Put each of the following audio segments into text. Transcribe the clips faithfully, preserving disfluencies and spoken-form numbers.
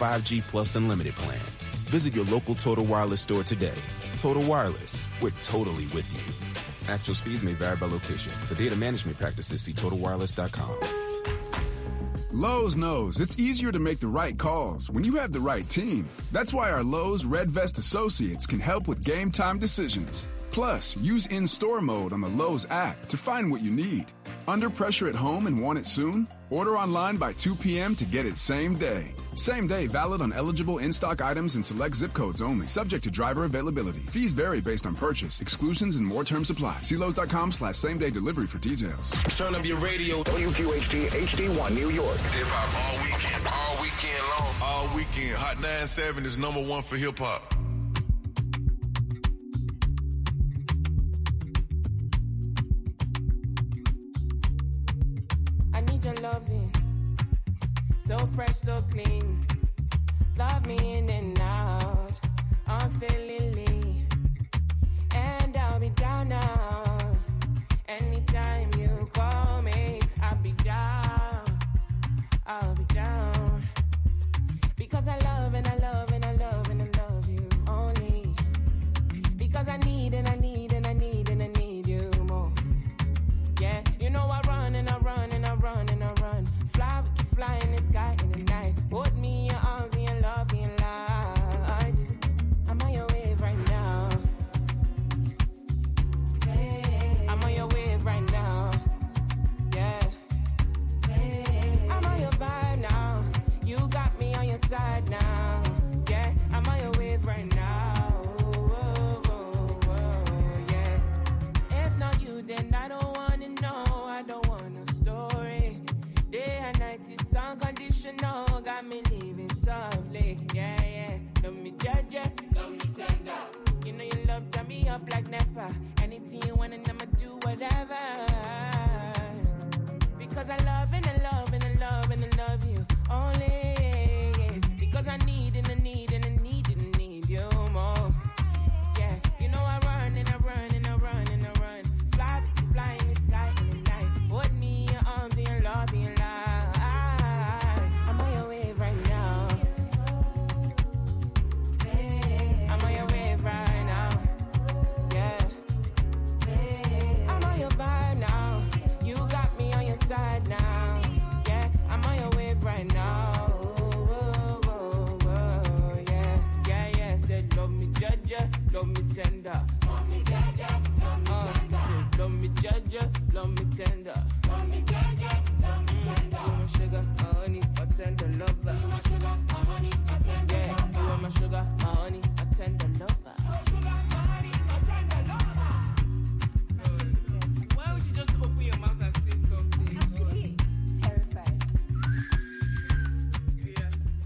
five G Plus Unlimited plan. Visit your local Total Wireless store today. Total Wireless, we're totally with you. Actual speeds may vary by location. For data management practices, see total wireless dot com. Lowe's knows it's easier to make the right calls when you have the right team. That's why our Lowe's Red Vest associates can help with game time decisions. Plus, use in-store mode on the Lowe's app to find what you need. Under pressure at home and want it soon? Order online by two p.m. to get it same day. Same day valid on eligible in-stock items and select zip codes only, subject to driver availability. Fees vary based on purchase, exclusions, and more terms apply. See Lowe's.com slash same day delivery for details. Turn up your radio. W Q H T H D one New York. Hip hop all weekend, all weekend long. All weekend. Hot nine seven is number one for hip hop. I need your loving, so fresh, so clean. Love me in and out, unfailingly. And I'll be down now. Anytime you call me, I'll be down. I'll be down. Because I love and I love and I love and I love you only. Because I need and I need and I need and I need you more. Yeah, you know I run and I run and I run and I run. Fly, we can fly in the sky in the night. Hold me in your arms and your love and your light. I'm on your wave right now. Hey. I'm on your wave right now. Yeah. Hey. I'm on your vibe now. You got me on your side now. Yeah, I'm on your wave right now. Whoa, whoa, whoa, yeah. If not you, then I don't wanna know. I don't want a story. Day and night is unconditional. Got me living softly. Yeah, yeah. Love me judge, love me tender. You know you love tie me up like Nepa. Anything you want and I'ma do whatever. Because I love and I love and I love and I love you only. Because I need and I need and I need and I need you more. Yeah, you know I run and I run and I run and I run. Fly, fly in the sky in the night. Hold me in your arms and your love and your light. I'm on your wave right now. I'm on your wave right now. Yeah. I'm on your vibe now. You got me on your side now. Yeah, I'm on your wave right now. Whoa, whoa, whoa, yeah. Yeah, yeah. Said love me judge, love me tender. Love me judge, love me tender. Said love me judge, love me tender. Love me judge, love me tender. You my sugar, my honey, my tender lover. You my sugar, my honey, my tender yeah, lover. You are my sugar, my honey, my tender lover. My sugar, my honey, my tender lover. Why would you just open your mouth and say something? Actually, terrified. Yeah.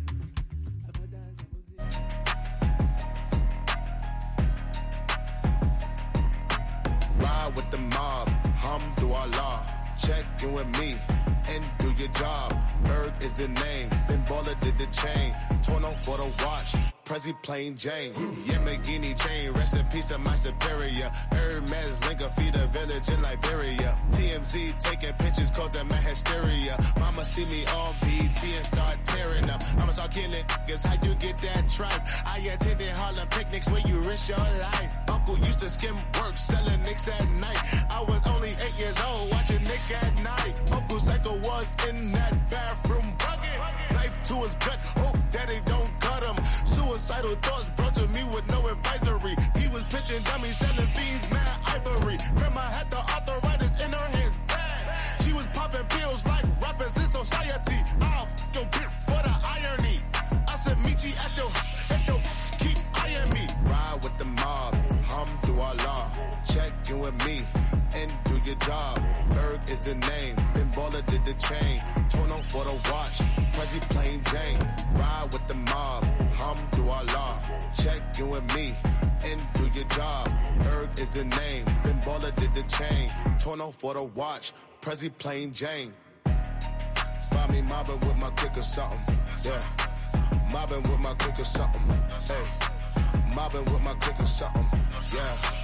Ride with the mob, Hamdulillah. Check in with me and do your job. Berg is the name, Ben Baller did the chain. Torn off for the watch, Prezi plain Jane. Yamagini chain, rest in peace to my superior. Hermes Linker feed a village in Liberia. T M Z taking pictures causing my hysteria. Mama see me on B T and start tearing up. I'ma start killing niggas, how you get that tripe? I attended Harlem picnics where you risk your life. Uncle used to skim work, selling nicks at night. I was only eight years old, watching Nick at night. Uncle Psycho was in that bathroom bucket. Knife to his gut, hope daddy don't cut him. Suicidal thoughts brought to me with no advisory. He was pitching dummies, selling beans, mad ivory. Grandma had the arthritis in her hands, bad. She was popping pills like rappers in society. I'll f*** your bitch for the irony. I said meet you at your if your keep eyeing me. Ride with the mob, Hamdulillah. Check in with me and do your job. Berg is the name, Ben Baller did the chain. Torn off for the watch, Prezi plain Jane. Ride with the mob, Hamdulillah. Check in with me and do your job. Berg is the name, Ben Baller did the chain. Torn off for the watch, Prezi plain Jane. Find me mobbing with my click or something, yeah. Mobbing with my click or something, hey. Mobbing with my click or something, yeah.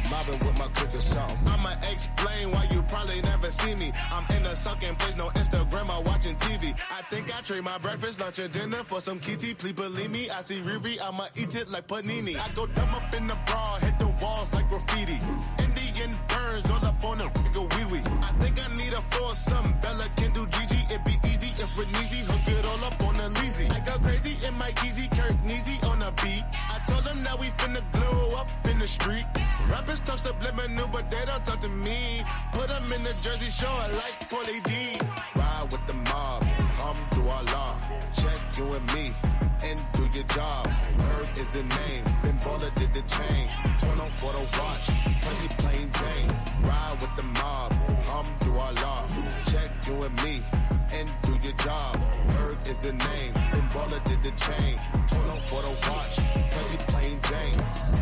mobbing with my clique or something. I'ma explain why you probably never see me. I'm in a sucking place, no Instagram or watching T V. I think I trade my breakfast, lunch, and dinner for some kitty. Please believe me, I see Riri, I'ma eat it like panini. I go dumb up in the bra, hit the walls like graffiti. Indian burns all up on the nigga wee-wee. I think I need a foursome, Bella can do Gigi. It be easy if we're easy, hook it all up on the leasy. I go crazy in my Yeezy, Kirk Neezy on the beat. I told them that we finna glow up in the street. Rappers talk subliminal, but they don't talk to me. Put them in the Jersey Shore like Paulie D. Ride with the mob, hum through our law. Check you and me, and do your job. Herb is the name, Ben Baller did the chain. Turn on for the watch, pussy plain Jane. Ride with the mob, hum through our law. Check you and me, and do your job. Herb is the name, Ben Baller did the chain. Turn on for the watch, pussy plain Jane.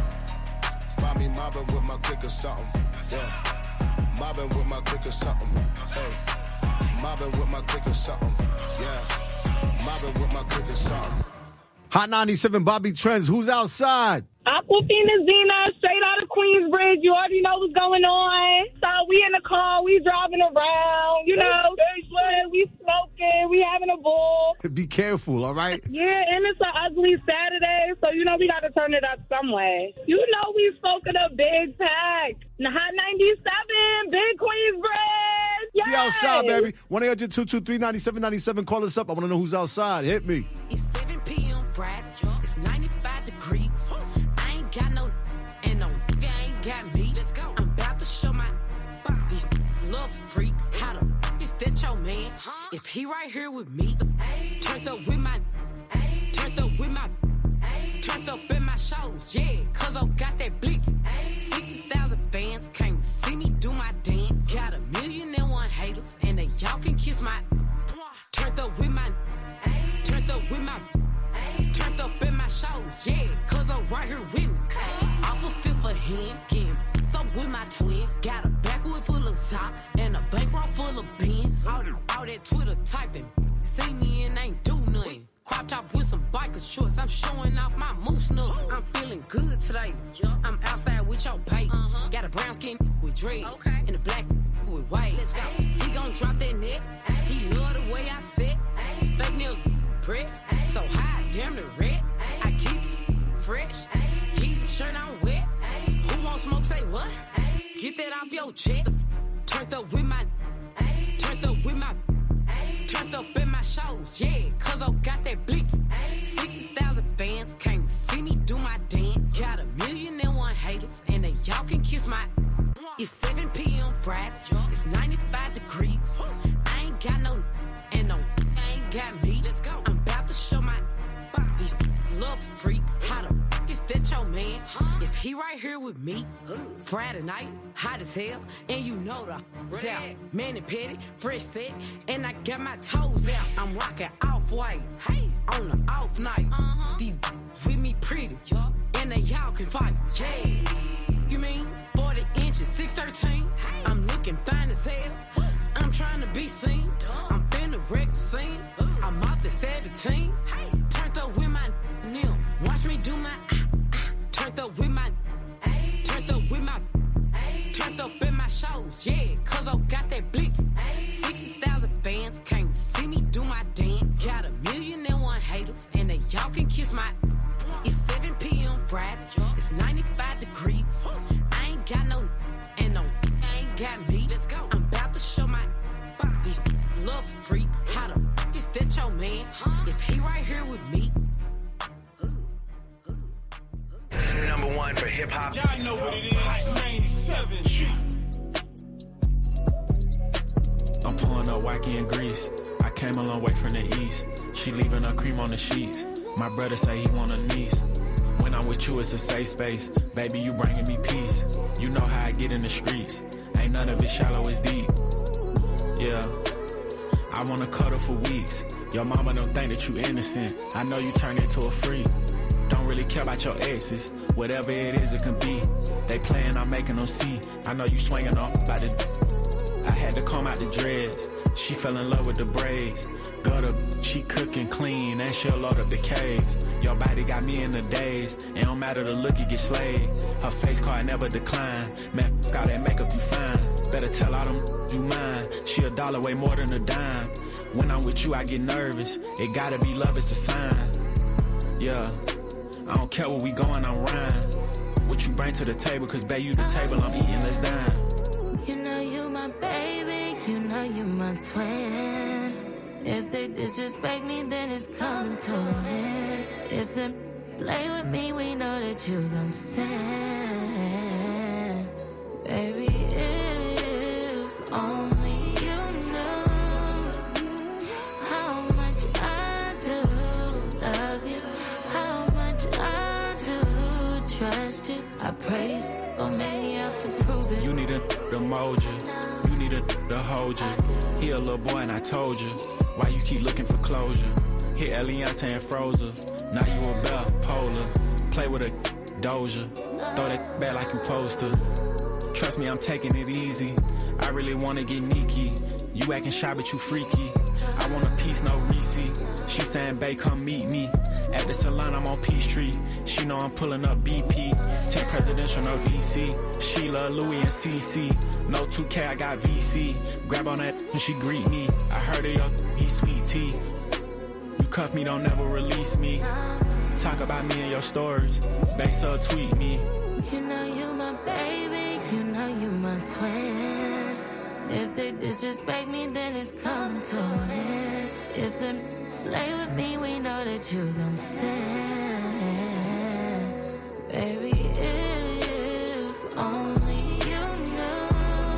Find me mobbing with my clique or something. Yeah, mobbing with my clique or something. Hey, mobbing with my clique or something. Yeah, mobbing with my clique or something. Hot ninety-seven, Bobby Trends. Who's outside? Aquafina Zena, straight out of Queensbridge. You already know what's going on. So we in the car, we driving around, you know, we smoking, we having a ball. Be careful, all right? Yeah, and it's an ugly Saturday, so you know we got to turn it up some way. You know we smoking a big pack. Hot ninety-seven, big Queensbridge. Yay! Be outside, baby. one eight hundred two two three nine seven nine seven. Call us up. I want to know who's outside. Hit me. It's seven p.m. Friday. It's ninety-five degrees. I ain't got no, and no nigga ain't got me. Let's go. I'm about to show my these love freak how the is that your man? If he right here with me, turned up with my, turned up with my, turned up in my shows, yeah. Cause I got that blick. sixty thousand fans came to see me do my dance. Got a million and one haters, and they y'all can kiss my. Turned up with my, turned up with my, turned up in my shows, yeah. Cause I'm right here with me. Off a fifth of hand, getting up with my twin. Got a backwood full of top and a bankroll full of beans. All, all that Twitter typing, see me and ain't do nothing. Crop top with some biker shorts, I'm showing off my moose nut. I'm feeling good today. I'm outside with your pay. Uh-huh. Got a brown skin with dreads, okay. And a black with waves. He gon' drop that neck. He love the way I sit. Fake nails press, so high, damn the red. I keep it fresh. He's shirt on wet. Who won't smoke? Say what? Get that off your chest. Turned up with my, turned up with my. Turned up in my shows, yeah, cause I got that blick. sixty thousand fans came to see me do my dance. Got a million and one haters, and they y'all can kiss my. It's seven p.m. Friday, it's ninety-five degrees. I ain't got no, and no, ain't got me. Let's go. I'm about to show my, these love freak how the is that your man? If he right here with me, Friday night, hot as hell, and you know the out. Man and petty, fresh set, and I got my toes out. I'm rocking off-white, hey, on the off night. Uh-huh. These with me pretty, and they y'all can fight. Yeah, you mean forty inches, six thirteen? Hey. I'm looking fine as hell. I'm trying to be seen. I'm finna wreck the scene. I'm off the seventeen. Hey, turned up with my nil. Watch me do my. Ah, ah. Turned up with my. Turned up with my. Turned up in my shows, yeah. Cause I got that blick. sixty thousand fans came to see me do my dance. Got a million and one haters, and they y'all can kiss my. It's seven p.m. Friday. It's ninety-five degrees. I ain't got no. And no. Ain't got me. Let's go. I'm about to show my. These love freak how the is that your man? If he right here with me. Number one for hip hop. Y'all know what it is. ninety-seven. I'm pulling up wacky and grease. I came a long way from the east. She leaving her cream on the sheets. My brother say he want a niece. When I'm with you, it's a safe space. Baby, you bringing me peace. You know how I get in the streets. Ain't none of it shallow, it's deep. Yeah, I wanna cuddle for weeks. Your mama don't think that you innocent. I know you turn into a freak. Don't really care about your exes. Whatever it is, it can be. They playing, I'm making them see. I know you swinging off by the. I had to comb out the dreads. She fell in love with the braids. Gutter, she cooking clean and she'll load up the caves. Your body got me in the daze. It don't matter the look, you get slayed. Her face card never decline. Man, f*** all that makeup you fine. Better tell all them you mine. She a dollar way more than a dime. When I'm with you, I get nervous. It gotta be love, it's a sign. Yeah, I don't care where we going, I'm rhyme. What you bring to the table, cause babe, you the table, I'm eating, let's dine. You know you my baby, you know you my twin. If they disrespect me, then it's coming to an end. If they play with me, we know that you gon' sin. Baby, if only you know how much I do love you, how much I do trust you. I praise, but maybe I have to prove it. You need a to mold you, you need a to hold you. He a little boy and I told you. Why you keep looking for closure? Hit Eliante and Frozen. Now you a bell, polar. Play with a doja. Throw that back like you supposed to. Trust me, I'm taking it easy. I really wanna get sneaky. You acting shy, but you freaky. I want a piece, no receipt. She saying, babe, come meet me. At the salon, I'm on Peachtree. She know I'm pulling up B P. ten presidential, no D C. Sheila, Louis, and C C. No two K, I got V C. Grab on that when she greet me. I heard of your, he sweet tea. You cuff me, don't never release me. Talk about me in your stories. Babe, so tweet me. You know you my baby, you know you my twin. If they disrespect me, then it's coming to an end. If they play with me, we know that you gon' sin. Baby, if only you know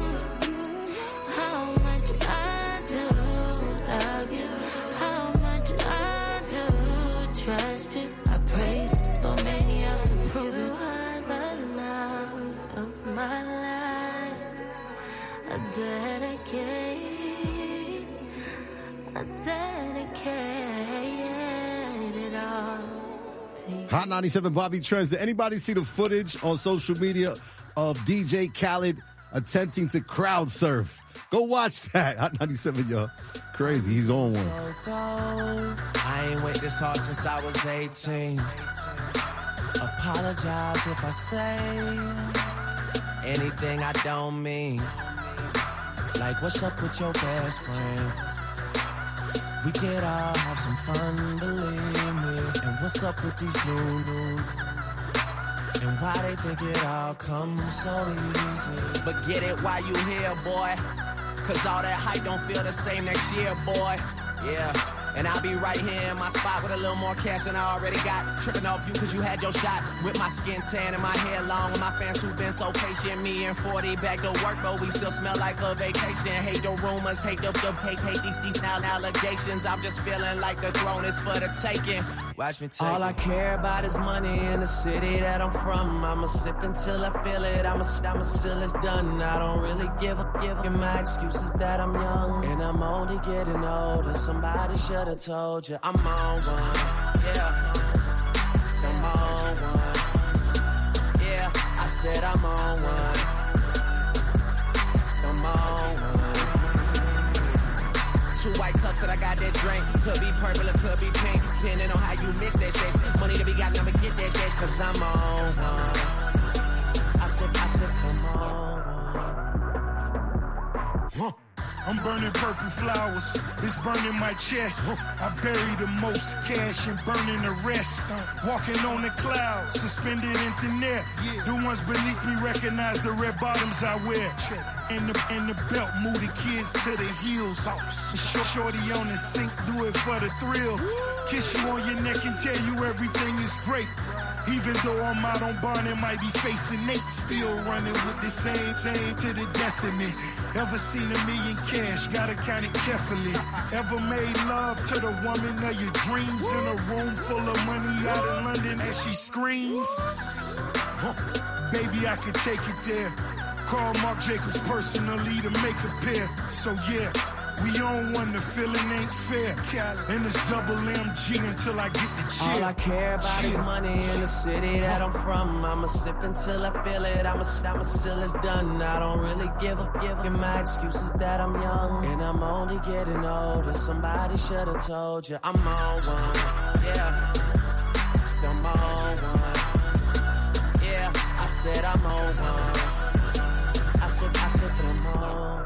how much I do love you, how much I do trust you. I praise, so many have to prove it. You are the love of my life. I dedicate, I dedicate it all to you. Hot ninety-seven, Bobby Trends. Did anybody see the footage on social media of D J Khaled attempting to crowd surf? Go watch that. Hot ninety-seven, y'all. Crazy. He's on one. I ain't wait this hard since I was eighteen. Apologize if I say anything I don't mean. Like, what's up with your best friend? We could all have some fun, believe me. And what's up with these new new? And why they think it all comes so easy? But get it while you here, boy. Cause all that hype don't feel the same next year, boy. Yeah. And I'll be right here in my spot with a little more cash than I already got. Tripping off you cause you had your shot. With my skin tan and my hair long. And my fans who've been so patient. Me and forty back to work, but we still smell like a vacation. Hate the rumors, hate the, the hate, hate these, these now allegations. I'm just feeling like the throne is for the taking. Watch me take All it. I care about is money in the city that I'm from. I'ma sip until I feel it. I'ma I'ma till it's done. I don't really give a give a. My excuses that I'm young and I'm only getting older. Somebody should I told you I'm on one, yeah, I'm on one, yeah, I said I'm on one, I'm on one. Two white cups that I got that drink, could be purple or could be pink, depending on how you mix that shit. Money to be got, never get that shit, cause I'm on one. I said, I said I'm on one. I'm burning purple flowers, it's burning my chest. I bury the most cash and burning the rest. Walking on the clouds, suspended in thin air. The ones beneath me recognize the red bottoms I wear. And the, and the belt move the kids to the heels. Shorty on the sink, do it for the thrill. Kiss you on your neck and tell you everything is great. Even though I'm out on bond and might be facing Nate, still running with the same, same to the death of me. Ever seen a million cash, gotta count it carefully. Ever made love to the woman of your dreams in a room full of money out in London as she screams? Huh. Baby, I could take it there. Call Marc Jacobs personally to make a pair. So yeah, We on one, the feeling ain't fair. And it's double M G until I get the chill. All I care about is money in the city that I'm from. I'ma sip until I feel it. I'ma I'ma till it's done. I don't really give a give a. My excuse is that I'm young and I'm only getting older. Somebody should have told you I'm on one. Yeah, I'm on one. Yeah, I said I'm on one. I said I said I'm on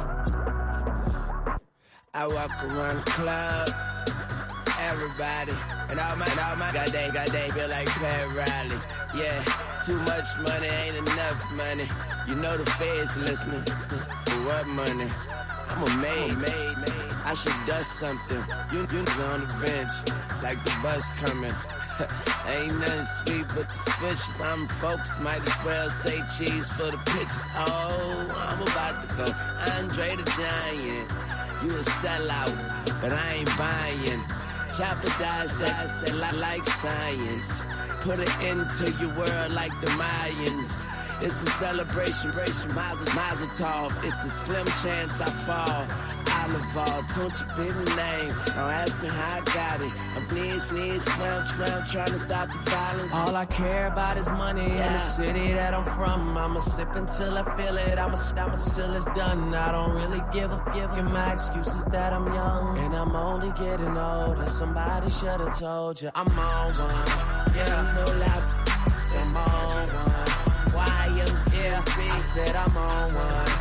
one. I walk around the club, everybody, and all my, and all my, God dang, God dang, feel like Pat Riley. Yeah, too much money ain't enough money. You know the feds listening. For what money? I'm a maid, maid, maid. I should dust something. You, you on the bench, like the bus coming. Ain't nothing sweet but the switches. I'm focused, might as well say cheese for the pictures. Oh, I'm about to go Andre the Giant. You a sellout, but I ain't buying. Chopper dissect like science. Put it into your world like the Mayans. It's a celebration, Mazel, Mazel Tov. It's a slim chance I fall. Olival, don't you be the name. Don't ask me how I got it. I'm bleeding, sneeze, swam, swam, trying to stop the violence. All I care about is money yeah. in the city that I'm from. I'ma sip until I feel it. I'ma I'ma till it's done. I don't really give a give a. My excuse is that I'm young and I'm only getting older. Somebody should have told you I'm on one. Yeah, pull up. I'm on one. Y M C A. I said I'm on one.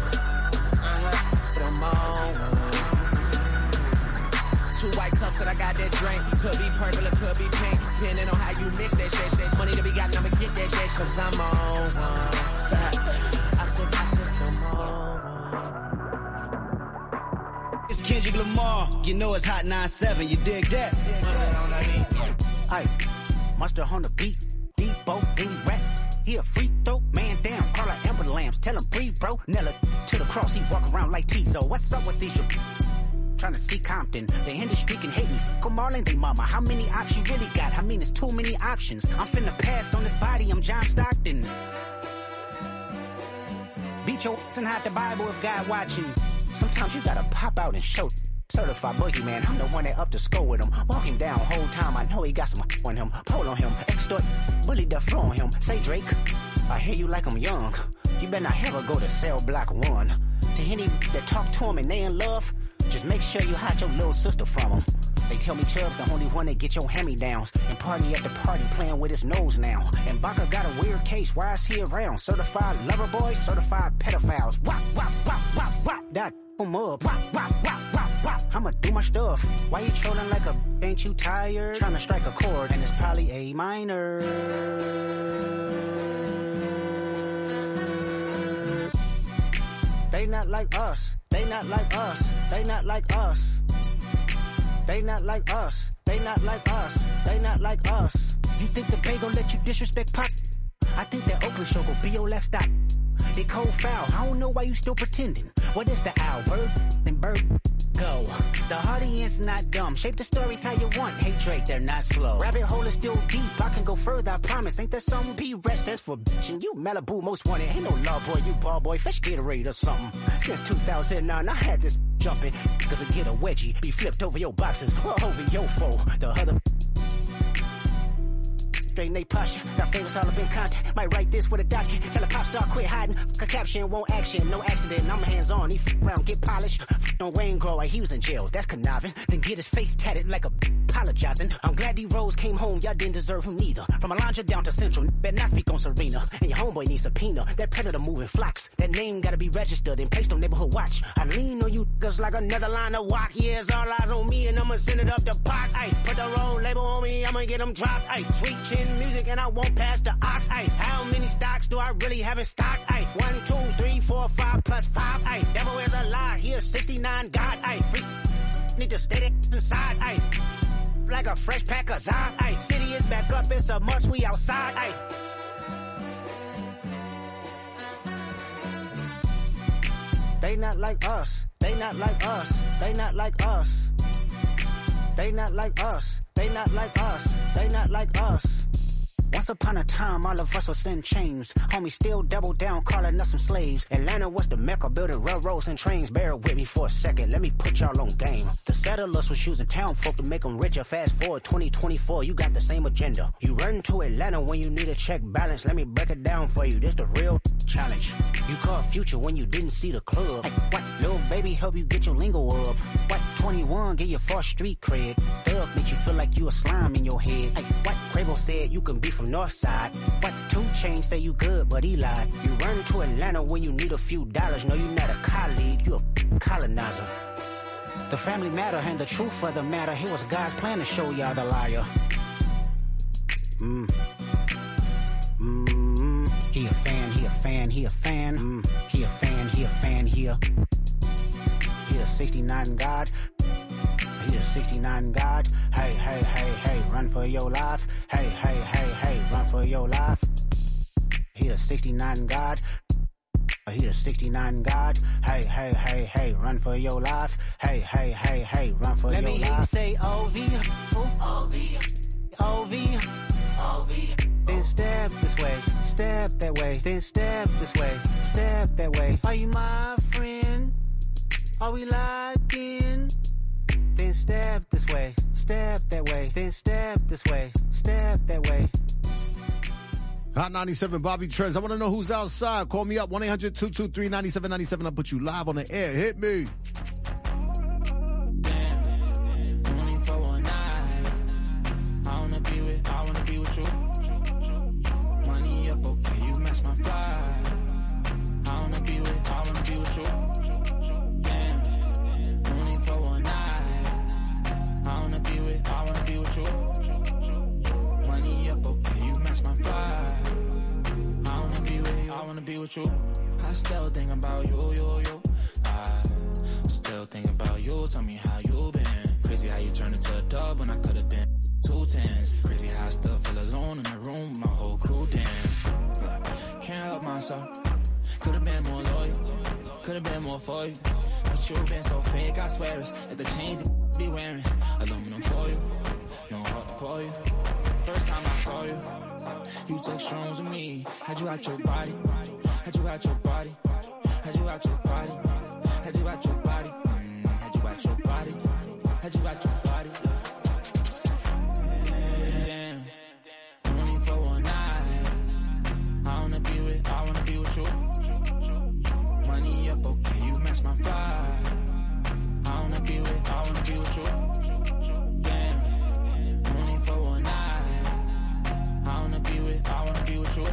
I'm on one. Two white cups that I got that drink. Could be purple or could be pink. Depending on how you mix that shit. shit. Money to be got, I'ma get that shit. Cause I'm on one. I said, I said, I'm on one. It's Kendrick Lamar. You know it's Hot nine seven. You dig that? Aye, Mustard on the beat. Debo, D rap. He a free throw, man down, call her Amber Lambs, tell him breathe, bro. Nella to the cross, he walk around like Tizo. What's up with these? Trying to see Compton, the industry can hate me. Fuck 'em all and they mama. How many options you really got? I mean, it's too many options. I'm finna pass on this body, I'm John Stockton. Beat your ass and hide the Bible if God watching. Sometimes you gotta pop out and show. Certified boogeyman, I'm the one that up to score with him. Walk him down whole time, I know he got some on him. Pull on him, extort, bully the flow on him. Say Drake, I hear you like I'm young. You better not ever go to cell block one. To any that talk to him and they in love, just make sure you hide your little sister from him. They tell me Chubb's the only one that get your hand-me-downs. And party at the party playing with his nose now. And Baca got a weird case, why is he around? Certified lover boys, certified pedophiles. Wop, wop, wop, wop, wop, that em up. Wop, wop, wop, wop, wop. I'ma do my stuff. Why you trolling like a ain't you tired? Trying to strike a chord and it's probably A minor. They not like us. They not like us. They not like us. They not like us. They not like us. They not like us. You think the Bay gon' let you disrespect Pop? I think that Oakland show gon' be your last stop. They cold foul. I don't know why you still pretending. What is the owl? Bird and bird go. The audience not dumb. Shape the stories how you want. Hey Drake, they're not slow. Rabbit hole is still deep. I can go further, I promise. Ain't there some P-rest that's for bitchin'? You Malibu most wanted. Ain't no law boy, you ball boy. Fish Gatorade or something. Since two thousand nine, I had this jumping. Cause I get a wedgie. Be flipped over your boxes or over your foe. The other straighten they posture. Got favors all up in contact. Might write this with a doctor. Tell a pop star quit hiding. Fuck a caption, won't action. No accident. I'm hands on. He f around, get polished. F on Wayne Grow like he was in jail. That's conniving. Then get his face tatted like a b apologizing. I'm glad D Rose came home. Y'all didn't deserve him neither. From Alondra down to Central. Better not speak on Serena. And your homeboy needs subpoena. That predator moving flocks. That name gotta be registered and placed on neighborhood watch. I lean on you cause like another line of walk. Yeah, it's all eyes on me and I'ma send it up the pot. Ay, put the roll label on me. I'ma get them dropped. Ay, sweet chin music and I won't pass the ox. Ay, how many stocks do I really have in stock? Ay, one, two, three, four, five plus five. Ay, devil is a lie. Here, sixty-nine God. Ay, free need to stay inside. Ay, like a fresh pack of Zod. Ay, city is back up. It's a must. We outside. Ay. They not like us. They not like us. They not like us. They not like us. They not like us. They not like us. Once upon a time, all of us was in chains. Homie still double down, calling us some slaves. Atlanta was the mecca, building railroads and trains. Bear with me for a second, let me put y'all on game. The settlers was using town folk to make them richer. Fast forward twenty twenty-four, you got the same agenda. You run to Atlanta when you need a check balance. Let me break it down for you, this the real challenge. You call Future when you didn't see the club. Hey, what? Little baby help you get your lingo up. What? twenty-one, get your first street cred. Thug make you feel like you a slime in your head. Hey, what? Quavo said you can be from Northside. What? Two Chainz say you good, but he lied. You run to Atlanta when you need a few dollars. No, you not a colleague, you a colonizer. The family matter and the truth of the matter. Here was God's plan to show y'all the liar. Mm. Mm. He a fan, he a fan, he a fan. Mm. He a fan, he a fan, he a... He a sixty-nine God. He a sixty-nine God. Hey, hey, hey, hey, run for your life. Hey, hey, hey, hey, run for your life. He a sixty-nine God. He a sixty-nine God. Hey, hey, hey, hey, run for your life. Hey, hey, hey, hey, run for Let your me life. hear you say O V. O V. O V. O V. Then step this way, step that way. Then step this way, step that way. Are you my friend? Are we locked in? Then step this way, step that way. Then step this way, step that way. Hot ninety-seven, Bobby Trends. I want to know who's outside. Call me up, one eight hundred two two three nine seven nine seven. I'll put you live on the air. Hit me. With you. I still think about you, you, you. I still think about you. Tell me how you been. Crazy how you turned into a dub when I could have been two tens. Crazy how I still feel alone in the room with my whole crew. Damn, can't help myself. Could have been more loyal. Could have been more for you. But you been so fake, I swear it's like the chains that be wearing. Aluminum for you. No heart to pour you. First time I saw you, you took shrooms with me. Had you out your body. Had you out your body, had you out your body, had you out your body, mm, had you out your body, had you out your body. Damn, only for one night. I wanna be with, I wanna be with you. Money up, okay, you match my vibe. I wanna be with, I wanna be with you. Damn, only for one night. I wanna be with, I wanna be with you.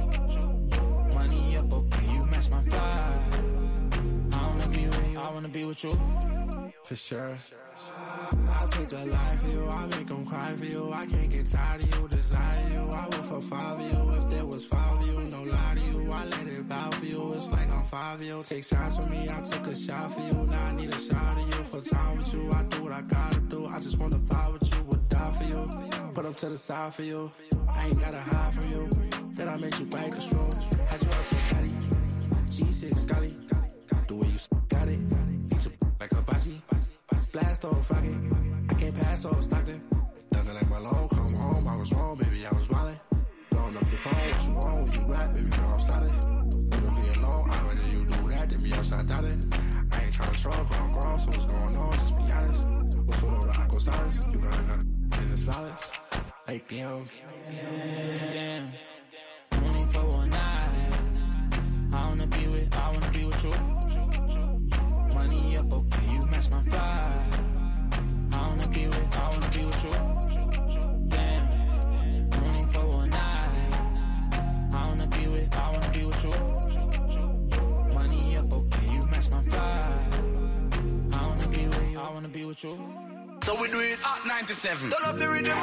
Be with you for sure. I'll take a life for you, I'll make them cry for you. I can't get tired of you, desire you. I would for five of you if there was five of you. No lie to you, I let it bow for you. It's like I'm five of you. Take shots from me, I took a shot for you. Now I need a shot of you for time with you. I do what I gotta do. I just wanna vibe with you, would die for you. Put them to the side for you. I ain't gotta hide from you. Then I made you break the room. Had you out your body. G six Scotty. The way you got it. Like Hibachi, blast on Friday. I can't pass on Stockton. Nothing like my long, come home. I was wrong, baby, I was wildin'. Blowing up your phone, what you want, when you rap, baby, girl, I'm starting. Wanna be alone, I'd rather you do that than be outside doubting. I ain't tryna troll, but I'm grown, so what's going on, just be honest. What's with all the aqua silence? You got another in this violence. Like, damn. Damn, only for one night. I wanna be with, I wanna be with you. Money up, okay, you match my vibe. I wanna be with, I wanna be with you. Damn, only for one night. I wanna be with, I wanna be with you. Money up, okay, you match my vibe. I wanna be with, I wanna be with you. So we do it at ninety-seven. Turn up the rhythm.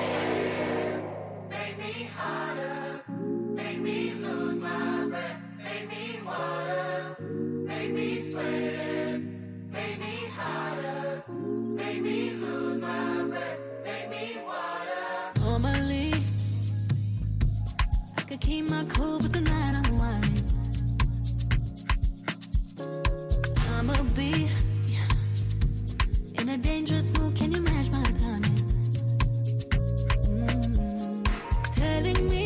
Make me harder, make me lose my breath, make me water, make me sweat, make me harder, make me lose my breath, make me water. Normally, I could keep my cool, but tonight I'm whining. I'ma be in a dangerous mood, can you match my timing? Mm-hmm. Telling me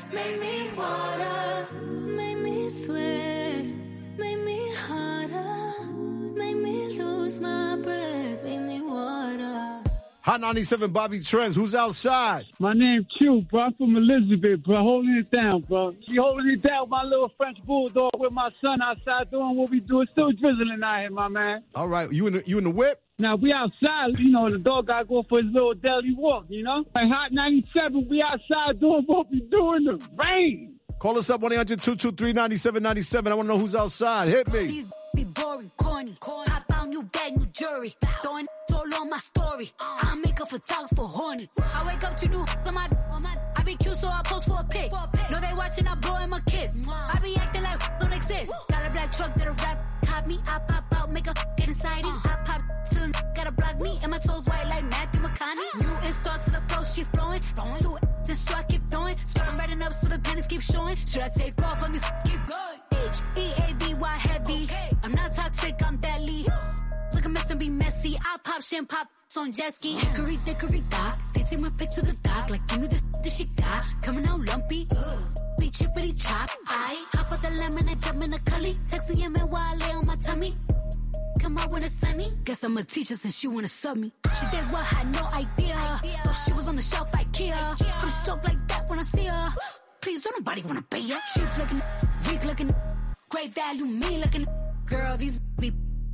make me water, make me sweat, make me harder, make me lose my breath, make me water. Hot ninety-seven, Bobby Trends. Who's outside? My name Q, bro. I'm from Elizabeth, bro. Holding it down, bro. She holding it down with my little French bulldog with my son outside doing what we do. It's still drizzling out here, my man. All right. You in the, you in the whip? Now, we outside. You know, the dog got to go for his little daily walk, you know? Like Hot ninety-seven, we outside doing what we do in the rain. Call us up one eight hundred two two three nine seven nine seven. I want to know who's outside. Hit me. These be boring, corny. Pop out new bag, new jury. Throwing all on my story. I make a photographer horny. I wake up to new on my, on my. I be cute, so I post for a pic. No, they watching, I blow him a kiss. I be acting like don't exist. Got a black truck that a rap cop me. I pop out, make a get inside it. I pop till gotta block me. And my toes white like Matthew McConaughey. New and start to the flow, she flowing. Through it, then so I keep throwing. Skirt riding up so the panties keep showing. Should I take off on this? Keep going. H E A B Y heavy. I'm not toxic, I'm deadly. Look a mess and be messy. I pop shin pop on jet ski. Hickory dickory dock. They take my pic to the dock. Like give me the that she got. Coming out lumpy. Be chippity chop. I hop out the lemon and jump in the cully. Texting him and while I lay on my tummy. Come out when it's sunny. Guess I'm a teacher since she wanna sub me. She did what, had no idea. Thought she was on the shelf IKEA. I'm stoked like that when I see her. Please don't nobody wanna pay her. She looking, weak looking, great value, me looking. Girl, these be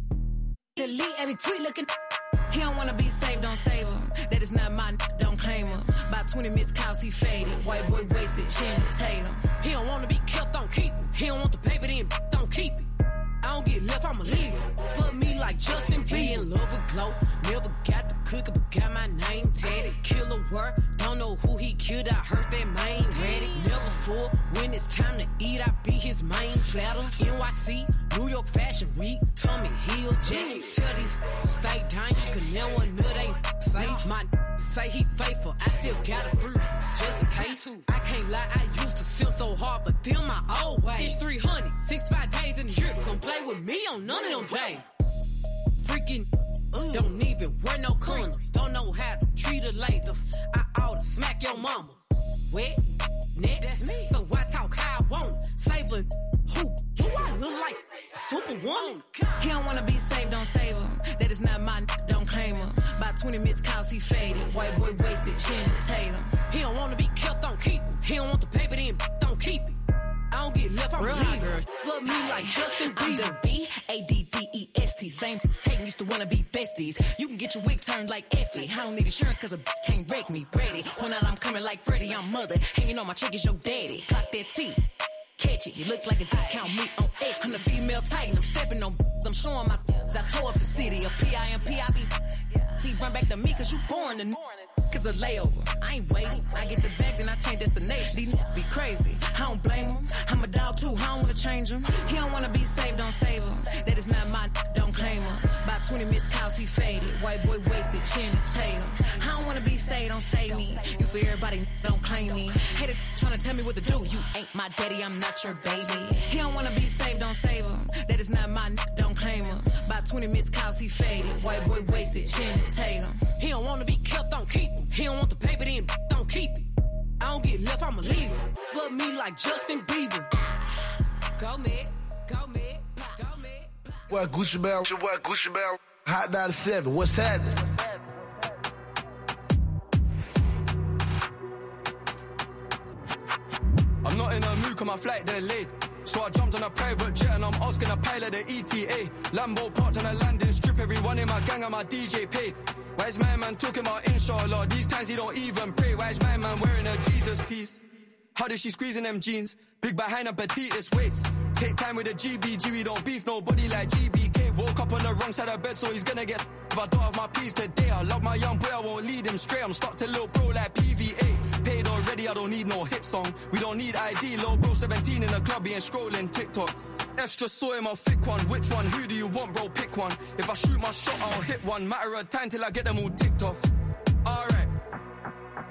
delete every tweet looking. He don't wanna be saved, don't save him. That is not my don't claim him. About twenty missed calls, he faded. White boy wasted, Channing Tatum. He don't wanna be kept, don't keep him. He don't want the paper, then don't keep it. I don't get left, I'ma leave him. Put me like Justin Bieber. He in love with Glow. Never got the cookie, but got my name tatted. Killer work, don't know who he killed. I heard that main ready. Never full. When it's time to eat, I be his main platter. N Y C, New York Fashion Week. Tommy Hill jacket. Tell these to stay dangerous, cause now one nut ain't safe. My say he faithful, I still got a fruit. Just in case. I can't lie, I used to simp so hard, but them my old ways. It's three hundred, sixty-five days in the year. Come play with me on none of them days. Freaking, uh, don't even wear no condoms. Don't know how to treat a lady. I oughta smack your mama. Wet, net, that's me. So I talk how I want. Save a who? Do I look like a superwoman? He don't wanna be saved, don't save him. That is not my don't claim him. About twenty missed calls, he faded. White boy wasted, Channing Tatum. He don't wanna be kept, don't keep him. He don't want the paper, then don't keep it. I don't get left, I'm a leader. Love me like Justin Bieber. I'm the B A D D E S T. Same Tatum used to wanna be besties. You can get your wig turned like Effie. I don't need insurance cause a b- can't wreck me. Ready. When I'm coming like Freddie, I'm mother. Hanging on my check is your daddy. Clock that T. Catch it. You look like a discount meat on X. I'm the female titan. I'm stepping on b- I'm showing my th- I tore up the city. A P I M P I B. T run back to me cause you born to cause a layover. I ain't waiting. I get the bag, then I change destination. These be crazy. I don't blame him. I'm a dog too. I don't wanna change him. He don't wanna be saved, don't save him. That is not my don't claim him. About twenty missed calls, he faded. White boy wasted, Channing Tatum. I don't wanna be saved, don't save me. You for everybody, don't claim me. Hater tryna tell me what to do. You ain't my daddy, I'm not your baby. He don't wanna be saved, don't save him. That is not my don't claim him. About twenty missed calls, he faded. White boy wasted, Channing Tatum. He don't wanna be kept, don't keep him. He don't want the paper, then don't keep it. I don't get left, I'm a leader. Love me like Justin Bieber. Go mid, go mid, go mid. What Gucci Bell? What Gucci Bell? Hot ninety-seven. What's happening? I'm not in a mood, cause my flight delayed. So I jumped on a private jet and I'm asking a pilot the E T A. Lambo parked on a landing strip, everyone in my gang and my D J paid. Why is my man talking about inshallah? These times he don't even pray. Why is my man wearing a Jesus piece? How did she squeeze in them jeans? Big behind and petitest waist. Take time with the G B G, we don't beef nobody like G B K. Woke up on the wrong side of bed, so he's gonna get if I don't have my peace today. I love my young boy, I won't lead him straight. I'm stuck to little bro like P V A. Paid already, I don't need no hit song. We don't need I D, little bro seventeen in the club, he ain't scrolling TikTok. F's just saw him, I'll thick one. Which one? Who do you want, bro? Pick one. If I shoot my shot, I'll hit one. Matter of time till I get them all ticked off. Alright.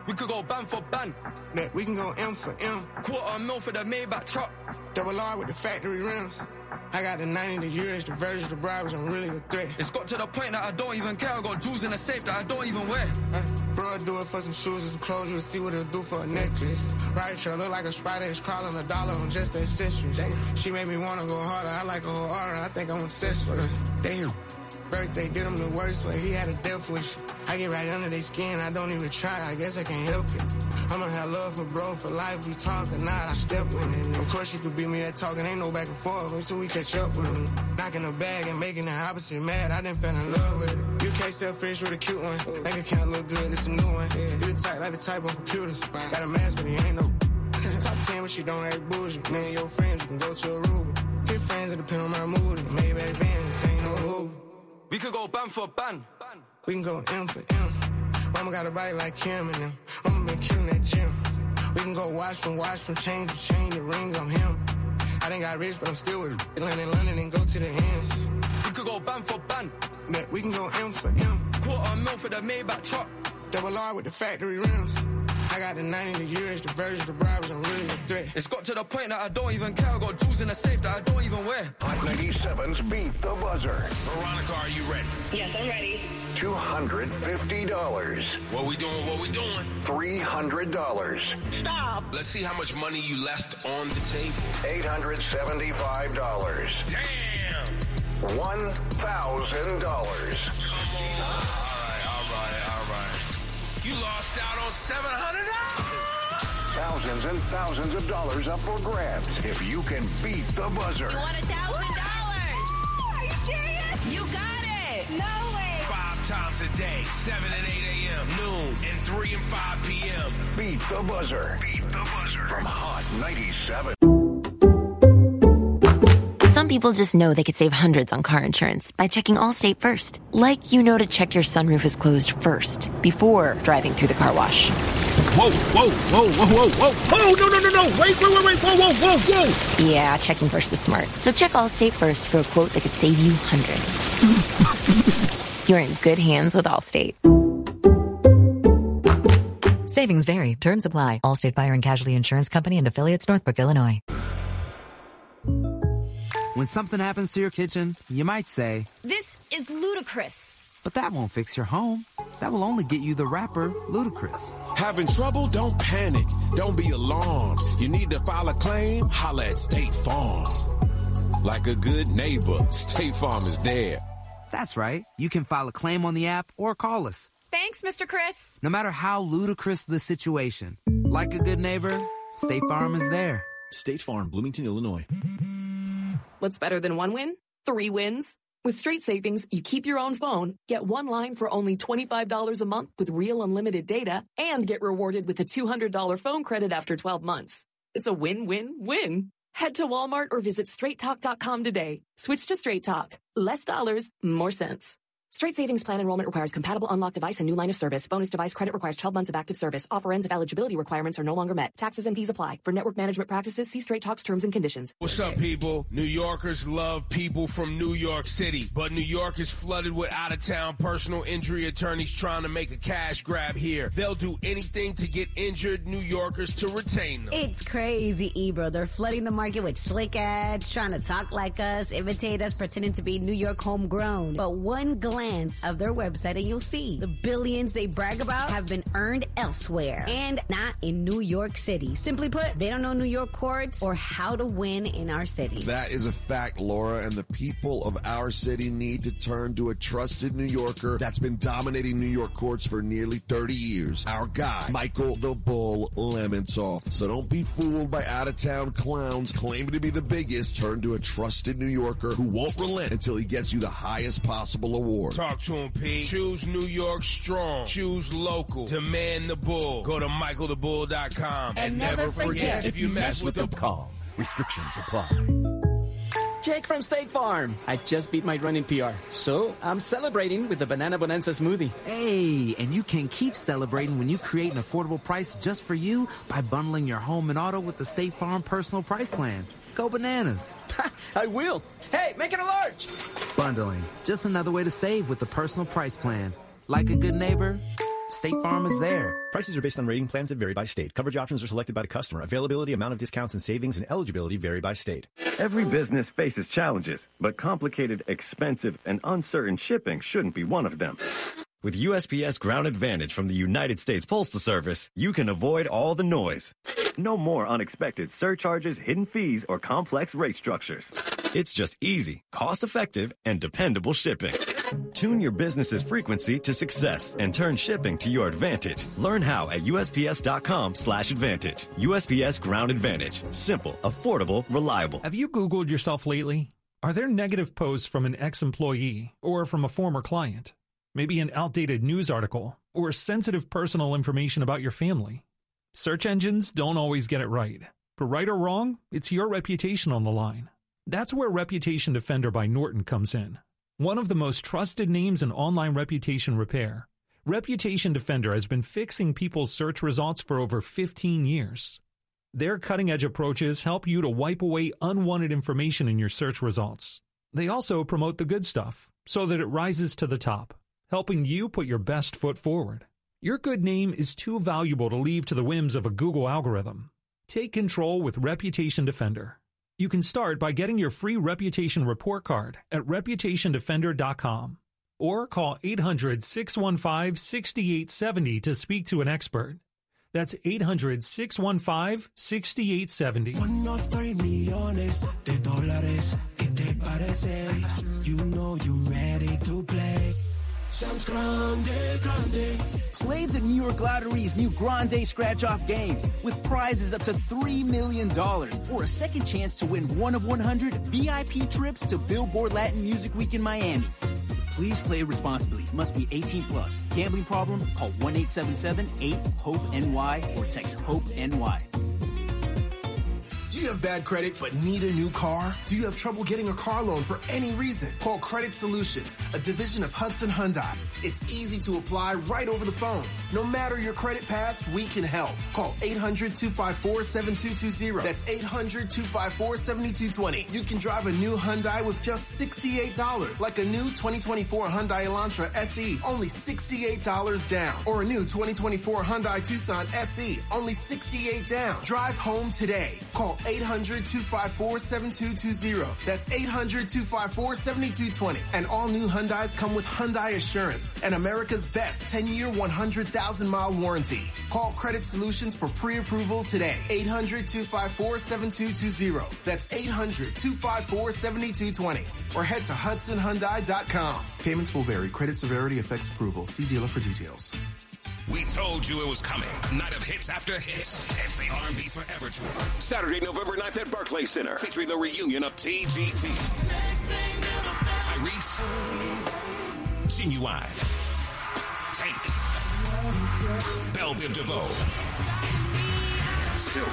We could go ban for ban. That we can go M for M. Quarter mil for the Maybach truck. Double R with the factory rims. I got the ninety, the years, the versions, the bribes, I'm really a threat. It's got to the point that I don't even care. I got jewels in the safe that I don't even wear. Uh, bro, do it for some shoes and some clothes. You'll see what it'll do for a necklace. Right, sure, look like a spider is crawling a dollar on just the accessories. Damn. She made me wanna go harder. I like a whole aura. I think I'm obsessed with her. Damn. Birthday did him the worst way. He had a death wish. I get right under their skin. I don't even try. I guess I can't help it. I'ma have love for bro for life. We talk or not. I step with it. Of course you could beat me at talking. Ain't no back and forth until we catch up with him. Knocking the bag and making the opposite mad. I done fell in love with it. U K selfish with a cute one. Bank account look good. It's a new one. You the type like the type on computers. Got a mask but he ain't no. Top ten but she don't act bougie. Me and your friends you can go to Aruba. Hit friends that depend on my mood. Maybach van. This ain't no Uber. We could go ban for ban. We can go M for M. Mama got a body like Kim and them. Mama been killing that gym. We can go watch from watch from chain to chain. The rings, I'm him. I done got rich, but I'm still with it. Land in London and go to the ends. We could go ban for ban. Yeah, we can go M for M. Quarter mil for the Maybach truck. Double R with the factory rims. I got the ninety, the years, the versions, the bribes, I'm really a threat. It's got to the point that I don't even care. I got jewels in the safe that I don't even wear. Hot ninety-seven's Beat the Buzzer. Veronica, are you ready? Yes, I'm ready. two hundred fifty dollars. What we doing? What we doing? three hundred dollars. Stop. Let's see how much money you left on the table. eight hundred seventy-five dollars. Damn. one thousand dollars. Come on. All right, all right, all right. You lost out on seven hundred dollars. Thousands and thousands of dollars up for grabs if you can beat the buzzer. You want a thousand dollars? Are you serious? You got it. No way. Five times a day, seven and eight a.m., noon, and three and five p.m. Beat the buzzer. Beat the buzzer. From Hot ninety-seven. Some people just know they could save hundreds on car insurance by checking Allstate first. Like you know to check your sunroof is closed first before driving through the car wash. Whoa, whoa, whoa, whoa, whoa, whoa. Oh, no, no, no, no. Wait, wait, wait, wait. Whoa, whoa, whoa, whoa. Yeah, checking first is smart. So check Allstate first for a quote that could save you hundreds. You're in good hands with Allstate. Savings vary. Terms apply. Allstate Fire and Casualty Insurance Company and affiliates, Northbrook, Illinois. When something happens to your kitchen, you might say, This is ludicrous. but that won't fix your home. That will only get you the rapper, Ludacris. Having trouble? Don't panic. Don't be alarmed. You need to file a claim? Holla at State Farm. Like a good neighbor, State Farm is there. That's right. You can file a claim on the app or call us. Thanks, Mister Chris. No matter how ludicrous the situation, like a good neighbor, State Farm is there. State Farm, Bloomington, Illinois. What's better than one win? Three wins. With Straight Savings, you keep your own phone, get one line for only twenty-five dollars a month with real unlimited data, and get rewarded with a two hundred dollars phone credit after twelve months. It's a win-win-win. Head to Walmart or visit straight talk dot com today. Switch to Straight Talk. Less dollars, more sense. Straight Savings Plan enrollment requires compatible unlocked device and new line of service. Bonus device credit requires twelve months of active service. Offer ends if eligibility requirements are no longer met. Taxes and fees apply. For network management practices, see Straight Talk's terms and conditions. What's up, people? New Yorkers love people from New York City, but New York is flooded with out-of-town personal injury attorneys trying to make a cash grab here. They'll do anything to get injured New Yorkers to retain them. It's crazy, Ebro. They're flooding the market with slick ads, trying to talk like us, imitate us, pretending to be New York homegrown. But one glance of their website and you'll see the billions they brag about have been earned elsewhere and not in New York City. Simply put, they don't know New York courts or how to win in our city. That is a fact, Laura, and the people of our city need to turn to a trusted New Yorker that's been dominating New York courts for nearly thirty years. Our guy, Michael the Bull Lemonsoff. So don't be fooled by out-of-town clowns claiming to be the biggest. Turn to a trusted New Yorker who won't relent until he gets you the highest possible award. Talk to him, P. Choose New York strong. Choose local. Demand the bull. Go to michael the bull dot com. And never forget, if you mess with the calm. Restrictions apply. Jake from State Farm. I just beat my running P R, so I'm celebrating with the Banana Bonanza smoothie. Hey, and you can keep celebrating when you create an affordable price just for you by bundling your home and auto with the State Farm Personal Price Plan. Go bananas. I will. Hey, make it a large. Bundling. Just another way to save with the Personal Price Plan. Like a good neighbor, State Farm is there. Prices are based on rating plans that vary by state. Coverage options are selected by the customer. Availability, amount of discounts and savings, and eligibility vary by state. Every business faces challenges, but complicated, expensive, and uncertain shipping shouldn't be one of them. With U S P S Ground Advantage from the United States Postal Service, you can avoid all the noise. No more unexpected surcharges, hidden fees, or complex rate structures. It's just easy, cost-effective, and dependable shipping. Tune your business's frequency to success and turn shipping to your advantage. Learn how at U S P S dot com slash advantage. U S P S Ground Advantage. Simple, affordable, reliable. Have you Googled yourself lately? Are there negative posts from an ex-employee or from a former client? Maybe an outdated news article or sensitive personal information about your family? Search engines don't always get it right. For right or wrong, it's your reputation on the line. That's where Reputation Defender by Norton comes in. One of the most trusted names in online reputation repair, Reputation Defender has been fixing people's search results for over fifteen years. Their cutting-edge approaches help you to wipe away unwanted information in your search results. They also promote the good stuff so that it rises to the top, helping you put your best foot forward. Your good name is too valuable to leave to the whims of a Google algorithm. Take control with Reputation Defender. You can start by getting your free reputation report card at reputation defender dot com or call eight hundred, six one five, six eight seven zero to speak to an expert. That's eight hundred, six one five, six eight seven zero. Unos three millones de dólares. ¿Qué te parece? You know you ready to play. Sounds grande, grande. Play the New York Lottery's new Grande Scratch-Off games with prizes up to three million dollars or a second chance to win one of one hundred V I P trips to Billboard Latin Music Week in Miami. Please play responsibly. Must be eighteen plus. Gambling problem? Call one eight seven seven, eight, HOPE N Y or text HOPE N Y. Do you have bad credit but need a new car? Do you have trouble getting a car loan for any reason? Call Credit Solutions, a division of Hudson Hyundai. It's easy to apply right over the phone. No matter your credit past, we can help. Call eight hundred, two five four, seven two two zero. That's eight hundred, two five four, seven two two zero. You can drive a new Hyundai with just sixty-eight dollars, like a new twenty twenty-four Hyundai Elantra S E, only sixty-eight dollars down. Or a new twenty twenty-four Hyundai Tucson S E, only sixty-eight dollars down. Drive home today. Call eight hundred, two five four, seven two two zero. That's eight hundred, two five four, seven two two zero. And all new Hyundais come with Hyundai Assurance and America's best ten-year, one hundred thousand mile warranty. Call Credit Solutions for pre-approval today. eight hundred, two five four, seven two two zero. That's eight hundred, two five four, seven two two zero. Or head to hudson hyundai dot com. Payments will vary. Credit severity affects approval. See dealer for details. We told you it was coming. Night of hits after hits. It's the R and B Forever Tour. Saturday, November ninth at Barclays Center. Featuring the reunion of T G T. Tyrese. Genuine. Tank. Belle Biv DeVoe. Silk.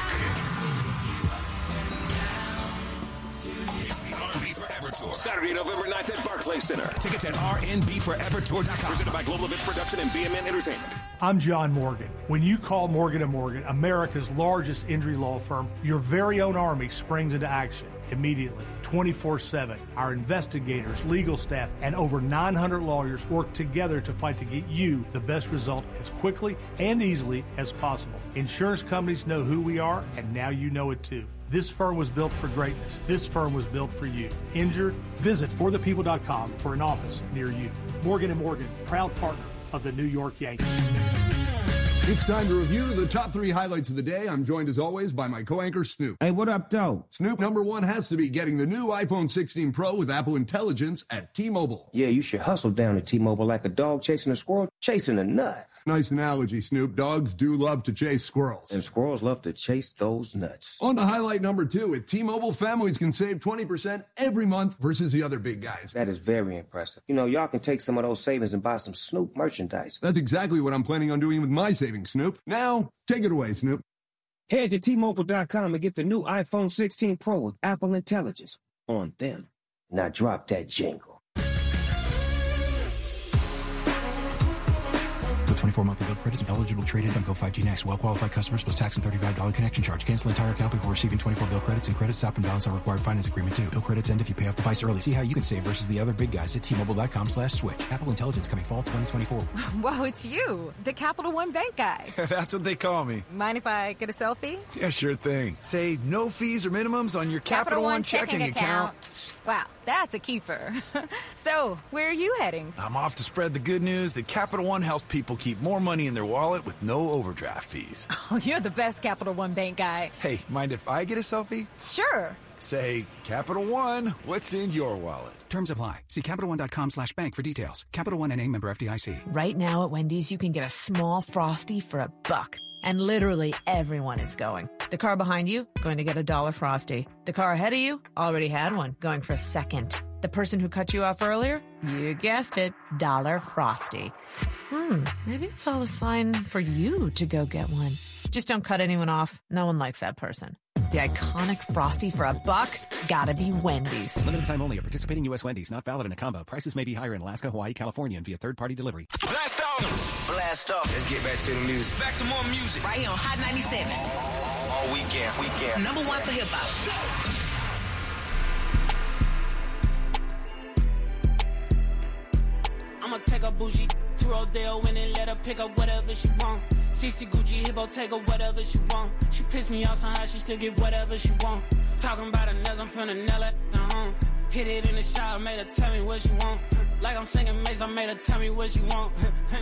It's the R and B Forever Tour. Saturday, November ninth at Barclays Center. Tickets at r n b forever tour dot com. Presented by Global Events Production and B M N Entertainment. I'm John Morgan. When you call Morgan and Morgan, America's largest injury law firm, your very own army springs into action immediately, twenty-four seven. Our investigators, legal staff, and over nine hundred lawyers work together to fight to get you the best result as quickly and easily as possible. Insurance companies know who we are, and now you know it too. This firm was built for greatness. This firm was built for you. Injured? Visit for the people dot com for an office near you. Morgan and Morgan, proud partner of the New York Yankees. It's time to review the top three highlights of the day. I'm joined as always by my co-anchor Snoop. Hey, what up, though? Snoop, number one has to be getting the new iPhone sixteen Pro with Apple Intelligence at T-Mobile. Yeah, you should hustle down to T-Mobile like a dog chasing a squirrel, chasing a nut. Nice analogy, Snoop. Dogs do love to chase squirrels. And squirrels love to chase those nuts. On to highlight number two. At T-Mobile, families can save twenty percent every month versus the other big guys. That is very impressive. You know, y'all can take some of those savings and buy some Snoop merchandise. That's exactly what I'm planning on doing with my savings, Snoop. Now, take it away, Snoop. Head to T Mobile dot com and get the new iPhone sixteen Pro with Apple Intelligence on them. Now drop that jingle. The twenty-four monthly bill credits. Eligible trade-in on Go five G Next. Well-qualified customers plus tax and thirty-five dollars connection charge. Cancel entire account before receiving twenty-four bill credits, and credit stop and balance on required finance agreement too. Bill credits end if you pay off device early. See how you can save versus the other big guys at T-Mobile.com slash switch. Apple Intelligence coming fall twenty twenty-four. Whoa, it's you, the Capital One Bank guy. That's what they call me. Mind if I get a selfie? Yeah, sure thing. Say no fees or minimums on your Capital, Capital One, One checking, checking account. account. Wow, that's a keeper. So, where are you heading? I'm off to spread the good news that Capital One helps people keep more money in their wallet with no overdraft fees. Oh, you're the best Capital One Bank guy. Hey, mind if I get a selfie? Sure. Say, Capital One, what's in your wallet? Terms apply. See CapitalOne.com slash bank for details. Capital One N A member F D I C. Right now at Wendy's, you can get a small Frosty for a buck. And literally everyone is going. The car behind you, going to get a dollar Frosty. The car ahead of you, already had one, going for a second. The person who cut you off earlier, you guessed it, dollar Frosty. Hmm, maybe it's all a sign for you to go get one. Just don't cut anyone off. No one likes that person. The iconic Frosty for a buck, gotta be Wendy's. Limited time only at participating U S Wendy's. Not valid in a combo. Prices may be higher in Alaska, Hawaii, California, and via third-party delivery. Blast off! Blast off. Let's get back to the music. Back to more music. Right here on Hot ninety-seven. All weekend. Weekend. Number one for hip-hop. I'ma take a bougie to Rodeo and then let her pick up whatever she want. Cece Gucci, Hippo, take her whatever she want. She pissed me off somehow, she still get whatever she want. Talking about her nails, I'm finna nail it at home. Hit it in the shower, made her tell me what she want. Like I'm singing Maze, I made her tell me what she want.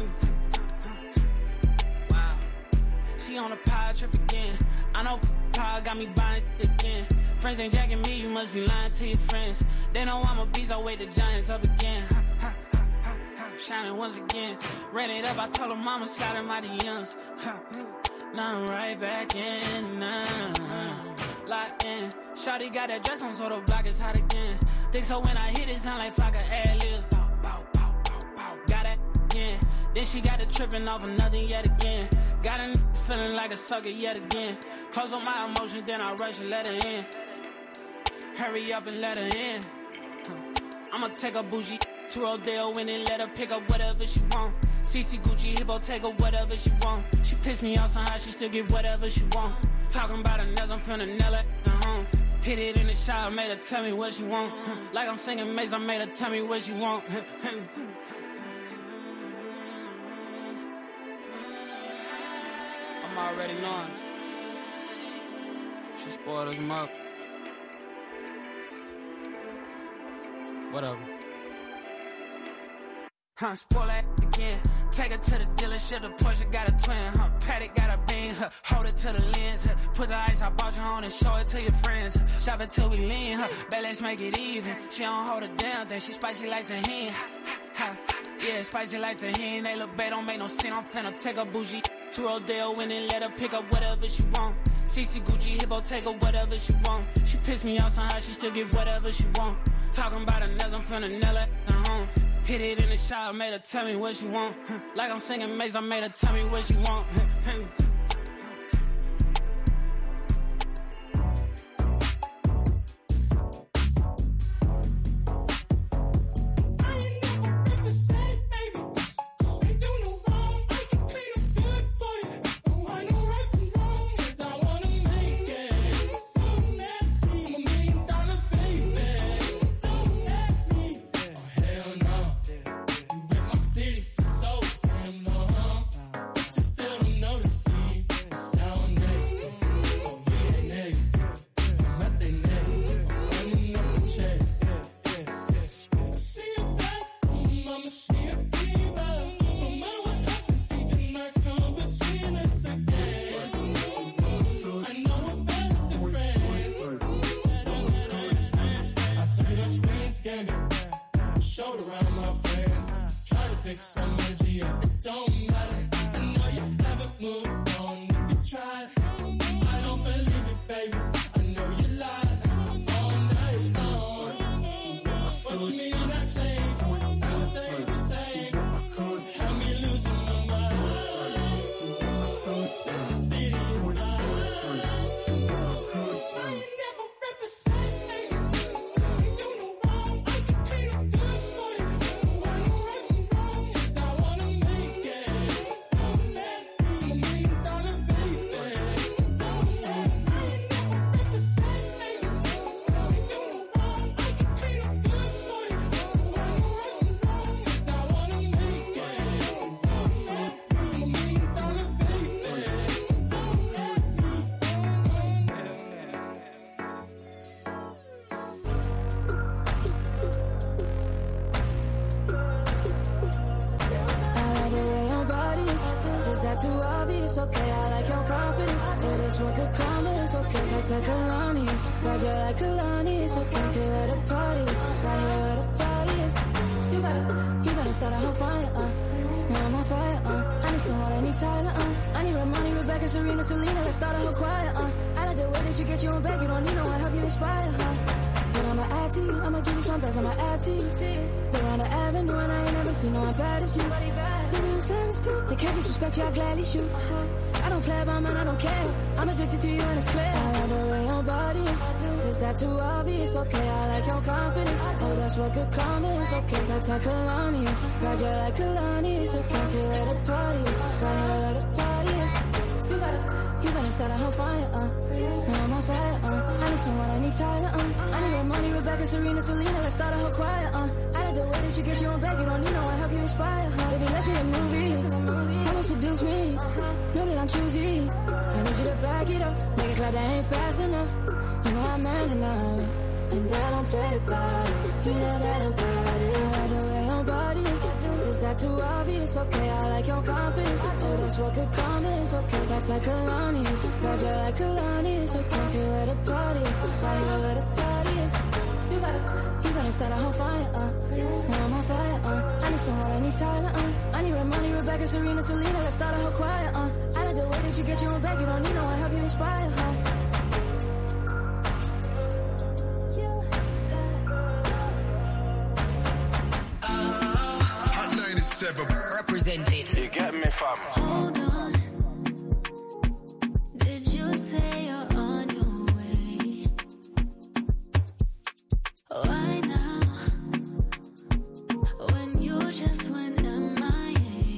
Wow. She on a power trip again. I know power got me buying again. Friends ain't jacking me, you must be lying to your friends. They know I'm a beast, I wake the giants up again. Shining once again. Ran it up, I told her mama slide in my D Ms. Now I'm right back in, now locked in. Shawty got that dress on, so the block is hot again. Think so when I hit it, sound like Flocka ad-libs. Bow, bow, bow, bow, bow. Got that again. Then she got it tripping off of nothing yet again. Got a feeling like a sucker yet again. Close on my emotion, then I rush and let her in. Hurry up and let her in. I'ma take a bougie to Rodeo and then let her pick up whatever she want. Cece Gucci, Hippo, take her whatever she want. She pissed me off somehow, she still get whatever she want. Talking about her nails, I'm finna nail it at home. Hit it in the shower, made her tell me what she want. Like I'm singing Maze, I made her tell me what she want. I'm already knowing. She spoiled us up. Whatever. Huh, spoil that again. Take her to the dealership, the Porsche got a twin, huh? Paddock got a beam, huh? Hold it to the lens, huh? Put the ice I bought you on and show it to your friends, huh? Shop it till we lean, huh? Bet let's make it even. She don't hold it down, think she spicy like tahini, huh? Yeah, spicy like tahini. They look bad, don't make no sense. I'm finna take a bougie to Rodeo and then let her pick up whatever she want. Cece Gucci, Hippo, take her whatever she want. She pissed me off somehow, she still get whatever she want. Talking about her nails, I'm finna nail it at home. Hit it in the shower, made her tell me what she want. Like I'm singing Maze, I made her tell me what she want. that too obvious? Okay, I like your confidence. Oh, that's what could come is okay. Like like Kalani's, Roger like Kalani's. Okay, get where the party is. Right here where the party is. You better, you better start a whole fire, uh. Now I'm on fire, uh. I need someone, I need Tyler, uh. I need Ramoni, Rebecca, Serena, Selena. Let's start a whole choir, uh. I like the way that you get you on back. You don't need no one, help you inspire, huh? But I'ma add to you, I'ma give you some best, I'ma add to you. They're on the avenue and I ain't never seen no one bad as you. Baby, I'm serious too. They can't disrespect you, I gladly shoot. I don't play about mine, I don't care. I'm addicted to you and it's clear. I like the way your body is. Is that too obvious? Okay, I like your confidence. Oh, that's what good comments. Okay, like like Kalani's. Roger like Kalani's. Okay, get where the party is. Right here where the party is. You better, you better start a whole fire, uh. Now I'm on fire, uh. I need someone, I need Tyler, uh. I need Ramoni, Rebecca, Serena, Selena. Let's start a whole choir, uh. I like the way that you get you on back. You don't need no one, help you inspire, huh? Baby, let's make a movie. Come and seduce me. Know that I'm choosy. I need you to back it up. Make it clap that ain't fast enough. You know I'm man enough. And I don't play about it. You know that about it. I like the way your body is. Is that too obvious? Okay, I like your confidence. Oh, that's what could come is. Okay, like like Kalani's. Roger like Kalani's. Okay, get where the party is. Right here where the party is. You better, you better start a whole fire, uh. Now I'm on fire, uh. I need someone, I need Tyler, uh. I need Ramoni, Rebecca, Serena, Selena. Let's start a whole choir, uh. I like the way that you get you on back. You don't need no one, help you inspire, huh? Represented. You get me, fam? Hold on. Did you say you're on your way? Why now? When you just went M I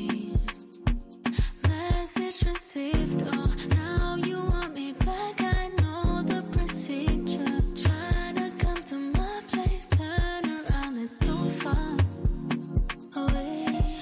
A. Message received. Oh, now you want me back. I know the procedure. Trying to come to my place. Turn around, it's too far away.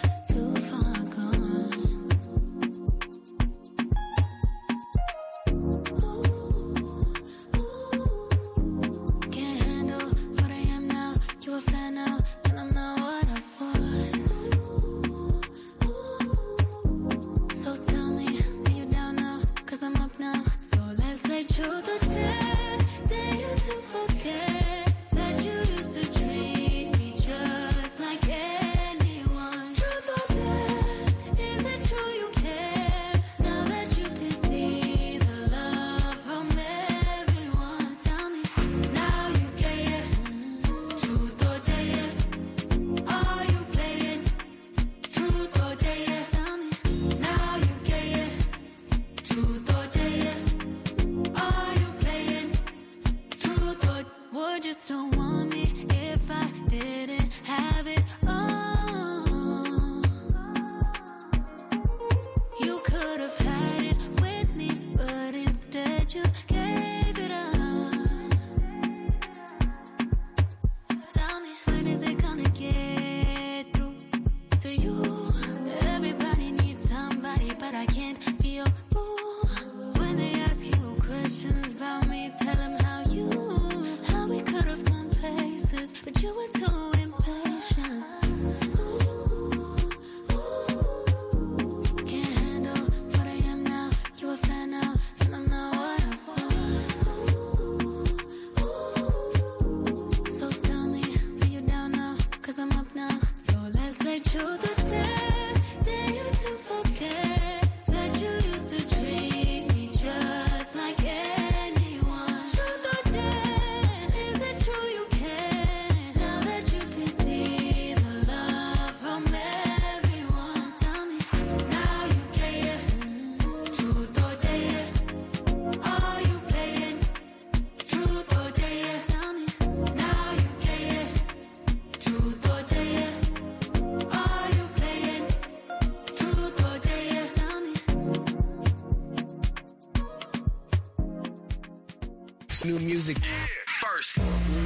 New music first.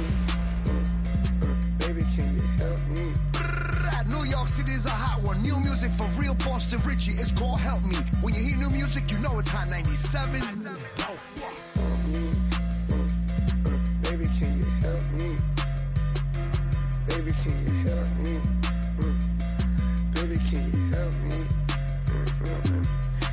Baby, can you help me? New York City is a hot one. New music for real Boston Richie. It's called Help Me. When you hear new music, you know it's Hot ninety-seven. Baby, can you help me? Baby, can you help me? Baby, can you help me?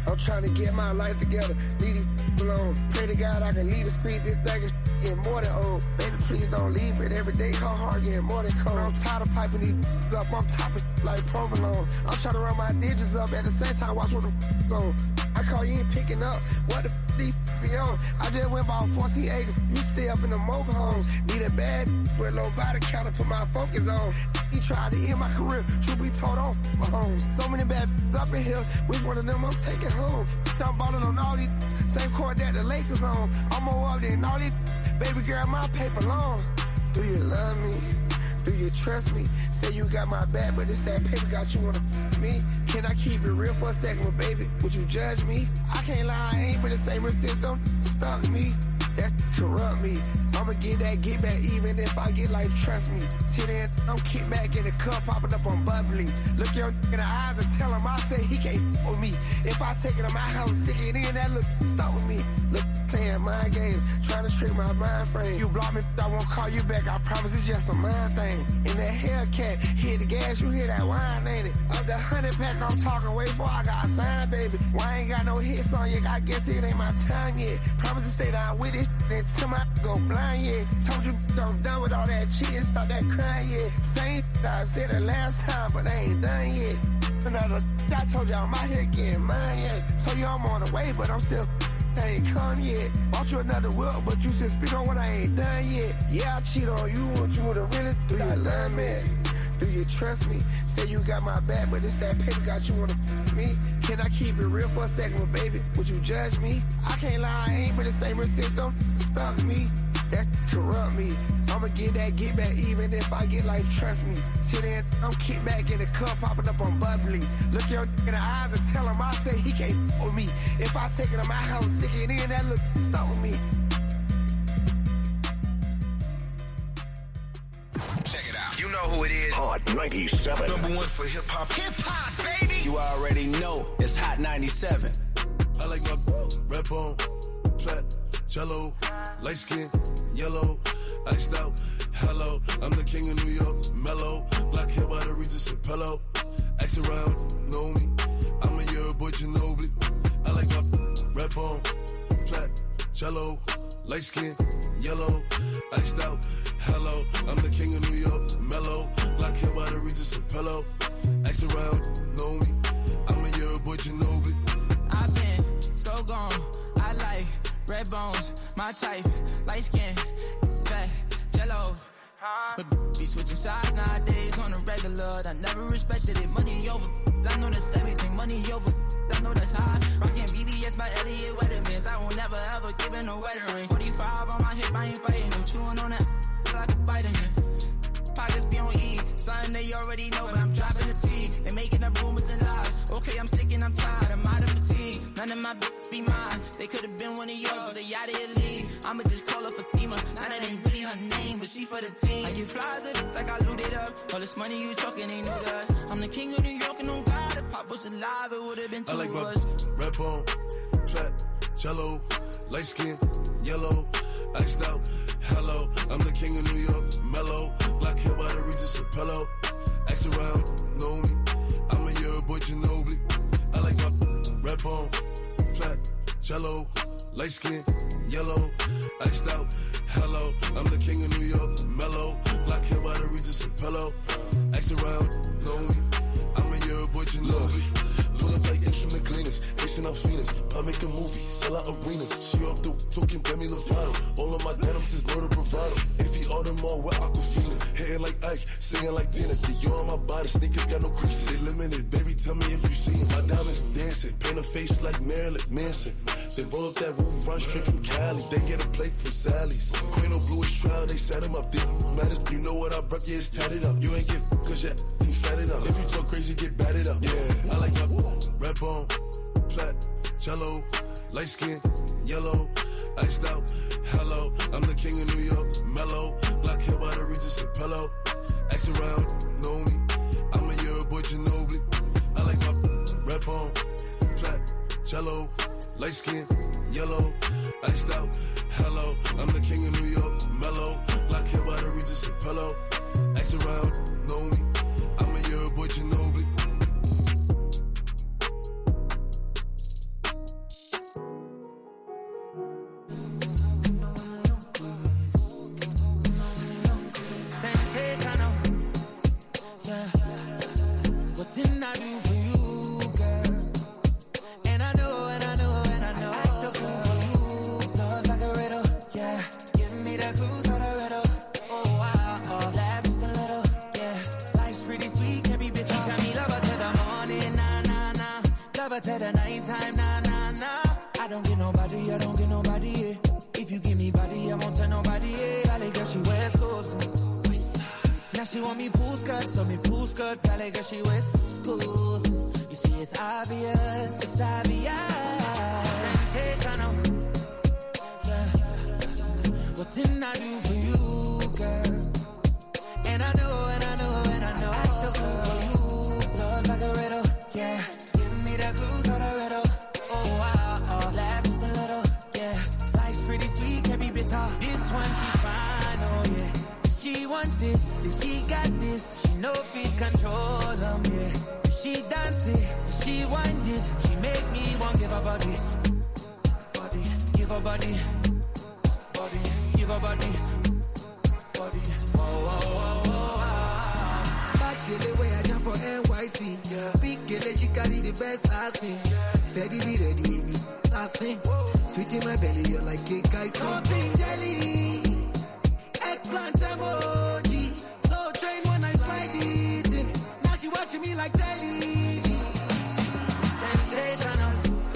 I'm trying to get my life together, leave these alone. Pray to God I can leave the street, this thing is getting more than old. Baby, please don't leave it. Every day, her heart getting more than cold. I'm tired of piping these up. I'm topping like provolone. I'm trying to run my digits up at the same time. Watch what the on. I call you ain't picking up. What the f these be on? I just went bought fourteen acres. You stay up in the mobile homes. Need a bad with low body count to put my focus on. He tried to end my career. Truth be told, on my homes. So many bad up in here. Which one of them I'm taking home? I'm balling on all these same court that the Lakers on. I'm more up than all these. Baby girl, my paper long. Do you love me? Do you trust me? Say you got my back, but it's that paper got you on a me. Can I keep it real for a second, but baby? Would you judge me? I can't lie, I ain't been the same since them stuck me. That corrupt me. I'ma get that get back even if I get life, trust me. Till then, I'm kick back in the cup, popping up on bubbly. Look your in the eyes and tell him I say he can't f with me. If I take it to my house, stick it in, that look stop with me. Look, playing mind games, trying to trick my mind frame. You block me, I won't call you back, I promise it's just a mind thing. In that Hellcat, hit the gas, you hear that wine, ain't it? Up the hundred pack, I'm talking way before I got signed, baby. Why I ain't got no hits on you, I guess it ain't my time yet. Promise to stay down with it, then till my go blind, yeah. Told you I'm done with all that cheating, stop that crying, yeah. Same I said it last time, but I ain't done yet. Another, I told you I'm out here getting mine, yeah. So you I'm on the way, but I'm still I ain't come yet. Bought you another whip, but you just speak on what I ain't done yet. Yeah, I cheat on you, want you to really do you love me? Do you trust me? Say you got my back, but it's that paper got you on a me. Can I keep it real for a second, but baby? Would you judge me? I can't lie, I ain't been the same since them stuck me. That corrupt me. I'ma get that get back even if I get life, trust me. Till then, I'm kick back in the cup, popping up on bubbly. Look your in the eyes and tell him I say he can't f with me. If I take it to my house, stick it in, that look stop with me. Check it out. You know who it is. Hot ninety-seven. Number one for hip hop. Hip hop, baby. You already know it's Hot ninety-seven. I like my red bone, fat, jello, light skin, yellow, iced out. Hello, I'm the king of New York, mellow. Black hair by the Regis and Pello. Ask around, know me. I'm a year boy, Ginobili. I like my red bone, fat, jello, light skin, yellow, iced out. Hello, I'm the king of New York, mellow. Black hair by the Regis and Pello. Ask around, know me. I'm a year boy, Ginobili. I've been so gone. I like red bones, my type, light skin, fat, jello. But be switching sides nowadays on the regular. I never respected it. Money over. I know that's everything. Money over. I know that's high. Rockin' B B S by Elliot Weathermans. I will never ever give in a wedding ring. forty-five on my hip, I ain't fighting. I'm chewing on that like a vitamin. Pockets be on E. Something they already know, but I'm dropping the T. They making up rumors and lies. Okay, I'm sick and I'm tired. I'm out of fatigue. None of my b- be mine. They could've been one of yours, but they out of your league. I'ma just call her Fatima. Now that ain't really her name, but she for the team. I get flies if it's like I looted up. All this money you talking ain't new to us. I'm the king of New York and on God. If Pop was alive, it would've been two I like of my us. red bone, fat, jello, light skin, yellow, iced out. Hello, I'm the king of New York, mellow. Black hair by the Regis and Pello. Ask around, know me. I'm a year boy, Ginobili. I like my red bone, fat, jello, light skin, yellow, iced out. Hello, I'm the king of New York, mellow. Black hair by the Regis and Pello. Ask around, know me. I'm a year boy, Ginobili. Pull up like instrument cleaners, Asian out Phoenix. I make a movie, sell out arenas. She off the talking Demi Lovato. All of my denims is murder bravado. A P Audemars with Aquafina. Hitting like Ike, singing like Tina. Dior on my body, sneakers got no creases. They limited, baby, tell me if you see it. My diamonds dancing, paint a face like Marilyn Manson. Then roll up that roof, run straight from Cali. They get a plate from Sally's. Queen of Bluish trial, they set him up. They matters, you know what I brought, yeah, it's tatted up. You ain't get cause you you fatted up. If you talk crazy, get batted up. Yeah, I like my red bone, fat, jello, light skin, yellow, iced out. Hello, I'm the king of New York, mellow. Black hair by the Regis and Pello. Ask around, know me. I'm a year boy, Ginobili. I like my red bone, fat, jello, light skin, yellow, iced out. Hello, I'm the king of New York, mellow. Black hair by the Regis and Pello. Ask around, know me. I'm a year boy, Ginobili. the nighttime, nah, nah, nah. I don't get nobody, I don't get nobody, yeah. If you give me body, I won't tell nobody, yeah. Dale, girl, she West Coast. Now she want me pool skirt, so me pool skirt. Dale, girl, she West Coast. You see, it's obvious, it's obvious. Sensational, yeah. What didn't I do for you, girl? And I know, and I know, and I know. Act the fool for you, love like a riddle, yeah. Give me the clues or the riddle. Oh, wow, oh, laugh just a little, yeah. Life's pretty sweet, can be bitter. This one, she's fine, oh, yeah. She want this, then she got this. She know fit control them, yeah. When she dance it, when she wind it, she make me want give her body, body, give her body, body, give her body, body. Oh, oh, oh, oh, oh. Back she the way I jump for N Y C. Yeah. Big girl, she carry the best I've seen. Steadily ready, me last thing. Sweet in my belly, you're like cake, I see. Something jelly. Eggplant emoji, so train when I slide it in. Now she watching me like telly. Sensational,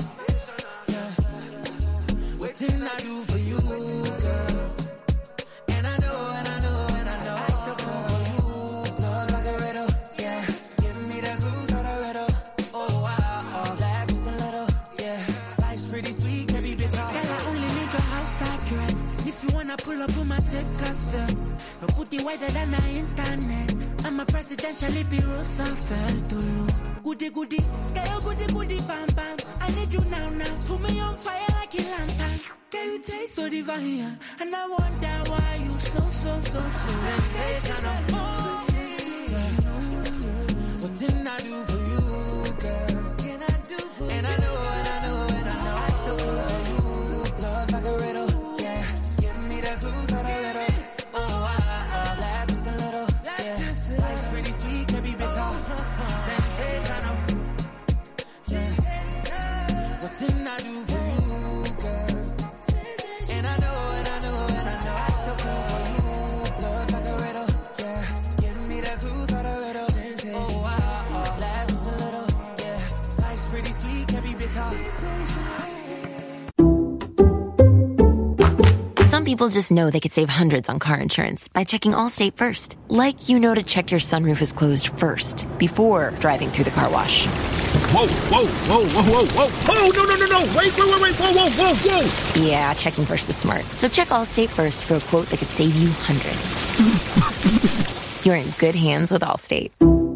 yeah. Waiting I do for you, girl. And I know, and I know, and I know. Act the fool for you, love like a riddle, yeah. Give me the clues or the riddle. Oh wow, oh, laugh just a little, yeah. Life's pretty sweet, can be bitter. Girl, I only need your outside dress. If you wanna pull up on my tape cassette, my booty wider than the internet. I'm a presidential bureau, so felt to look. Goody goody, girl, goody goody, bam bam. I need you now now. Put me on fire like a lantern. Girl, you taste so divine, and I wonder why you so so so so sensational. Oh, sensational. What didn't I do for you, girl? Can I do for and you? And I know, and I know, and I know. I do for you, love like a riddle. Clues or the riddle. Oh, I, I laugh just a little. Yeah, life's pretty sweet, can be bitter. Sensational. Yeah. What didn't I do for you, girl? And I know, and I know, and I know. Act the fool for you, love like a riddle. Yeah, give me the clues or the riddle. Oh, I, I laugh just a little. Yeah, life's pretty sweet, can be bitter. Some people just know they could save hundreds on car insurance by checking Allstate first. Like you know to check your sunroof is closed first before driving through the car wash. Whoa, whoa, whoa, whoa, whoa, whoa. Oh, no, no, no, no. Wait, wait, wait, wait. Whoa, whoa, whoa, whoa. Yeah, checking first is smart. So check Allstate first for a quote that could save you hundreds. You're in good hands with Allstate.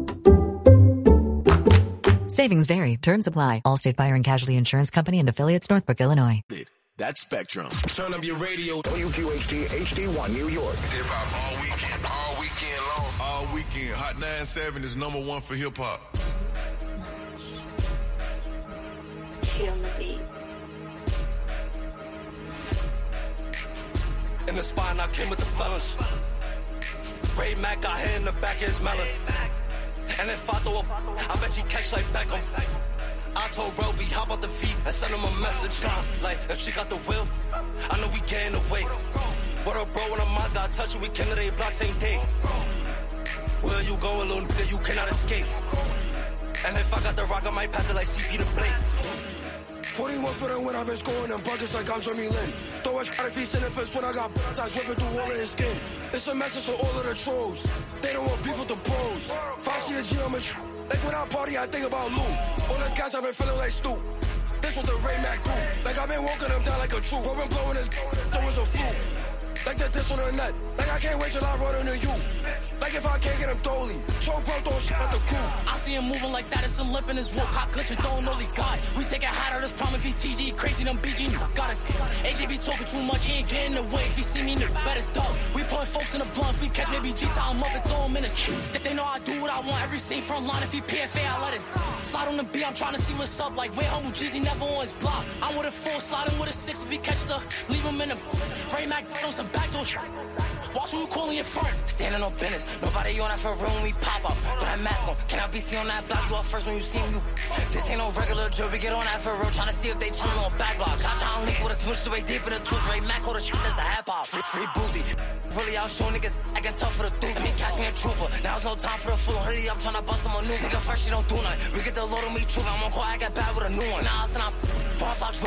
Savings vary. Terms apply. Allstate Fire and Casualty Insurance Company and affiliates, Northbrook, Illinois. That's Spectrum. Turn up your radio. W Q H D H D one New York. Hip hop all weekend, all weekend long. All weekend. Hot nine seven is number one for hip hop. Chill the beat. In the spine, I came with the fellas. Ray Mac got hit in the back of his melon. And if I throw up, I bet she catch like Beckham. I told Roby, hop out the V and send him a message. Nah, like, if she got the will, I know we getting away. What up, bro, when our minds got touched, we came to their block same day. Where you going, little nigga, you cannot escape. And if I got the rock, I might pass it like C P to Blake. forty-one for the win, I've been scoring them buckets like I'm Jeremy Lin. Throw a shot if he's in the fist when I got ties ripping through all of his skin. It's a message for all of the trolls. They don't want beef with the pros. Foxy a G, I'm a like when I party, I think about Lou. All this guys, I've been feeling like Stu. This was the Ray Mac do. Like I've been walking them down like a troop. I've been blowing this, so it's a flu. Like that this on the net. Like I can't wait till I run into you. Like if I can't get him thoroughly. Choke bro, don't shit at the crew. I see him moving like that, it's a lip in his walk. Hot good, you don't only God. We take it hotter, this problem V T G. Crazy, them B G, got it. A J be talking too much, he ain't getting away. If he see me, better duck. We putting folks in the blunt, we catch maybe G, tie him up and throw him in a that they know I do what I want. Every scene front line, if he P F A, I let it slide on the B. I'm trying to see what's up. Like, where humble Jeezy never on his block. I'm with a four, sliding with a six. If he catches her, leave him in a Ray Mac on some backdoor. Watch who you calling in front. Standing on business. Nobody on that for room, we pop up. Throw that mask on. Can I be seen on that block? You up first when you see me. You. This ain't no regular joke. We get on that for real. Trying to see if they chillin' on back block. Shot trying to link with a switch the way deep in the twitch. Ray Mac hold the shit that's a half off. Free, free booty. Really out showing niggas acting tough for the dude. Let me catch me a trooper. Now Now's no time for the fool. Hoodie, I'm tryna bust him a new nigga. Fresh, she don't do nothing. We get the load on me, true. I'm on call, I get bad with a new one. Nah, it's not. False, I'll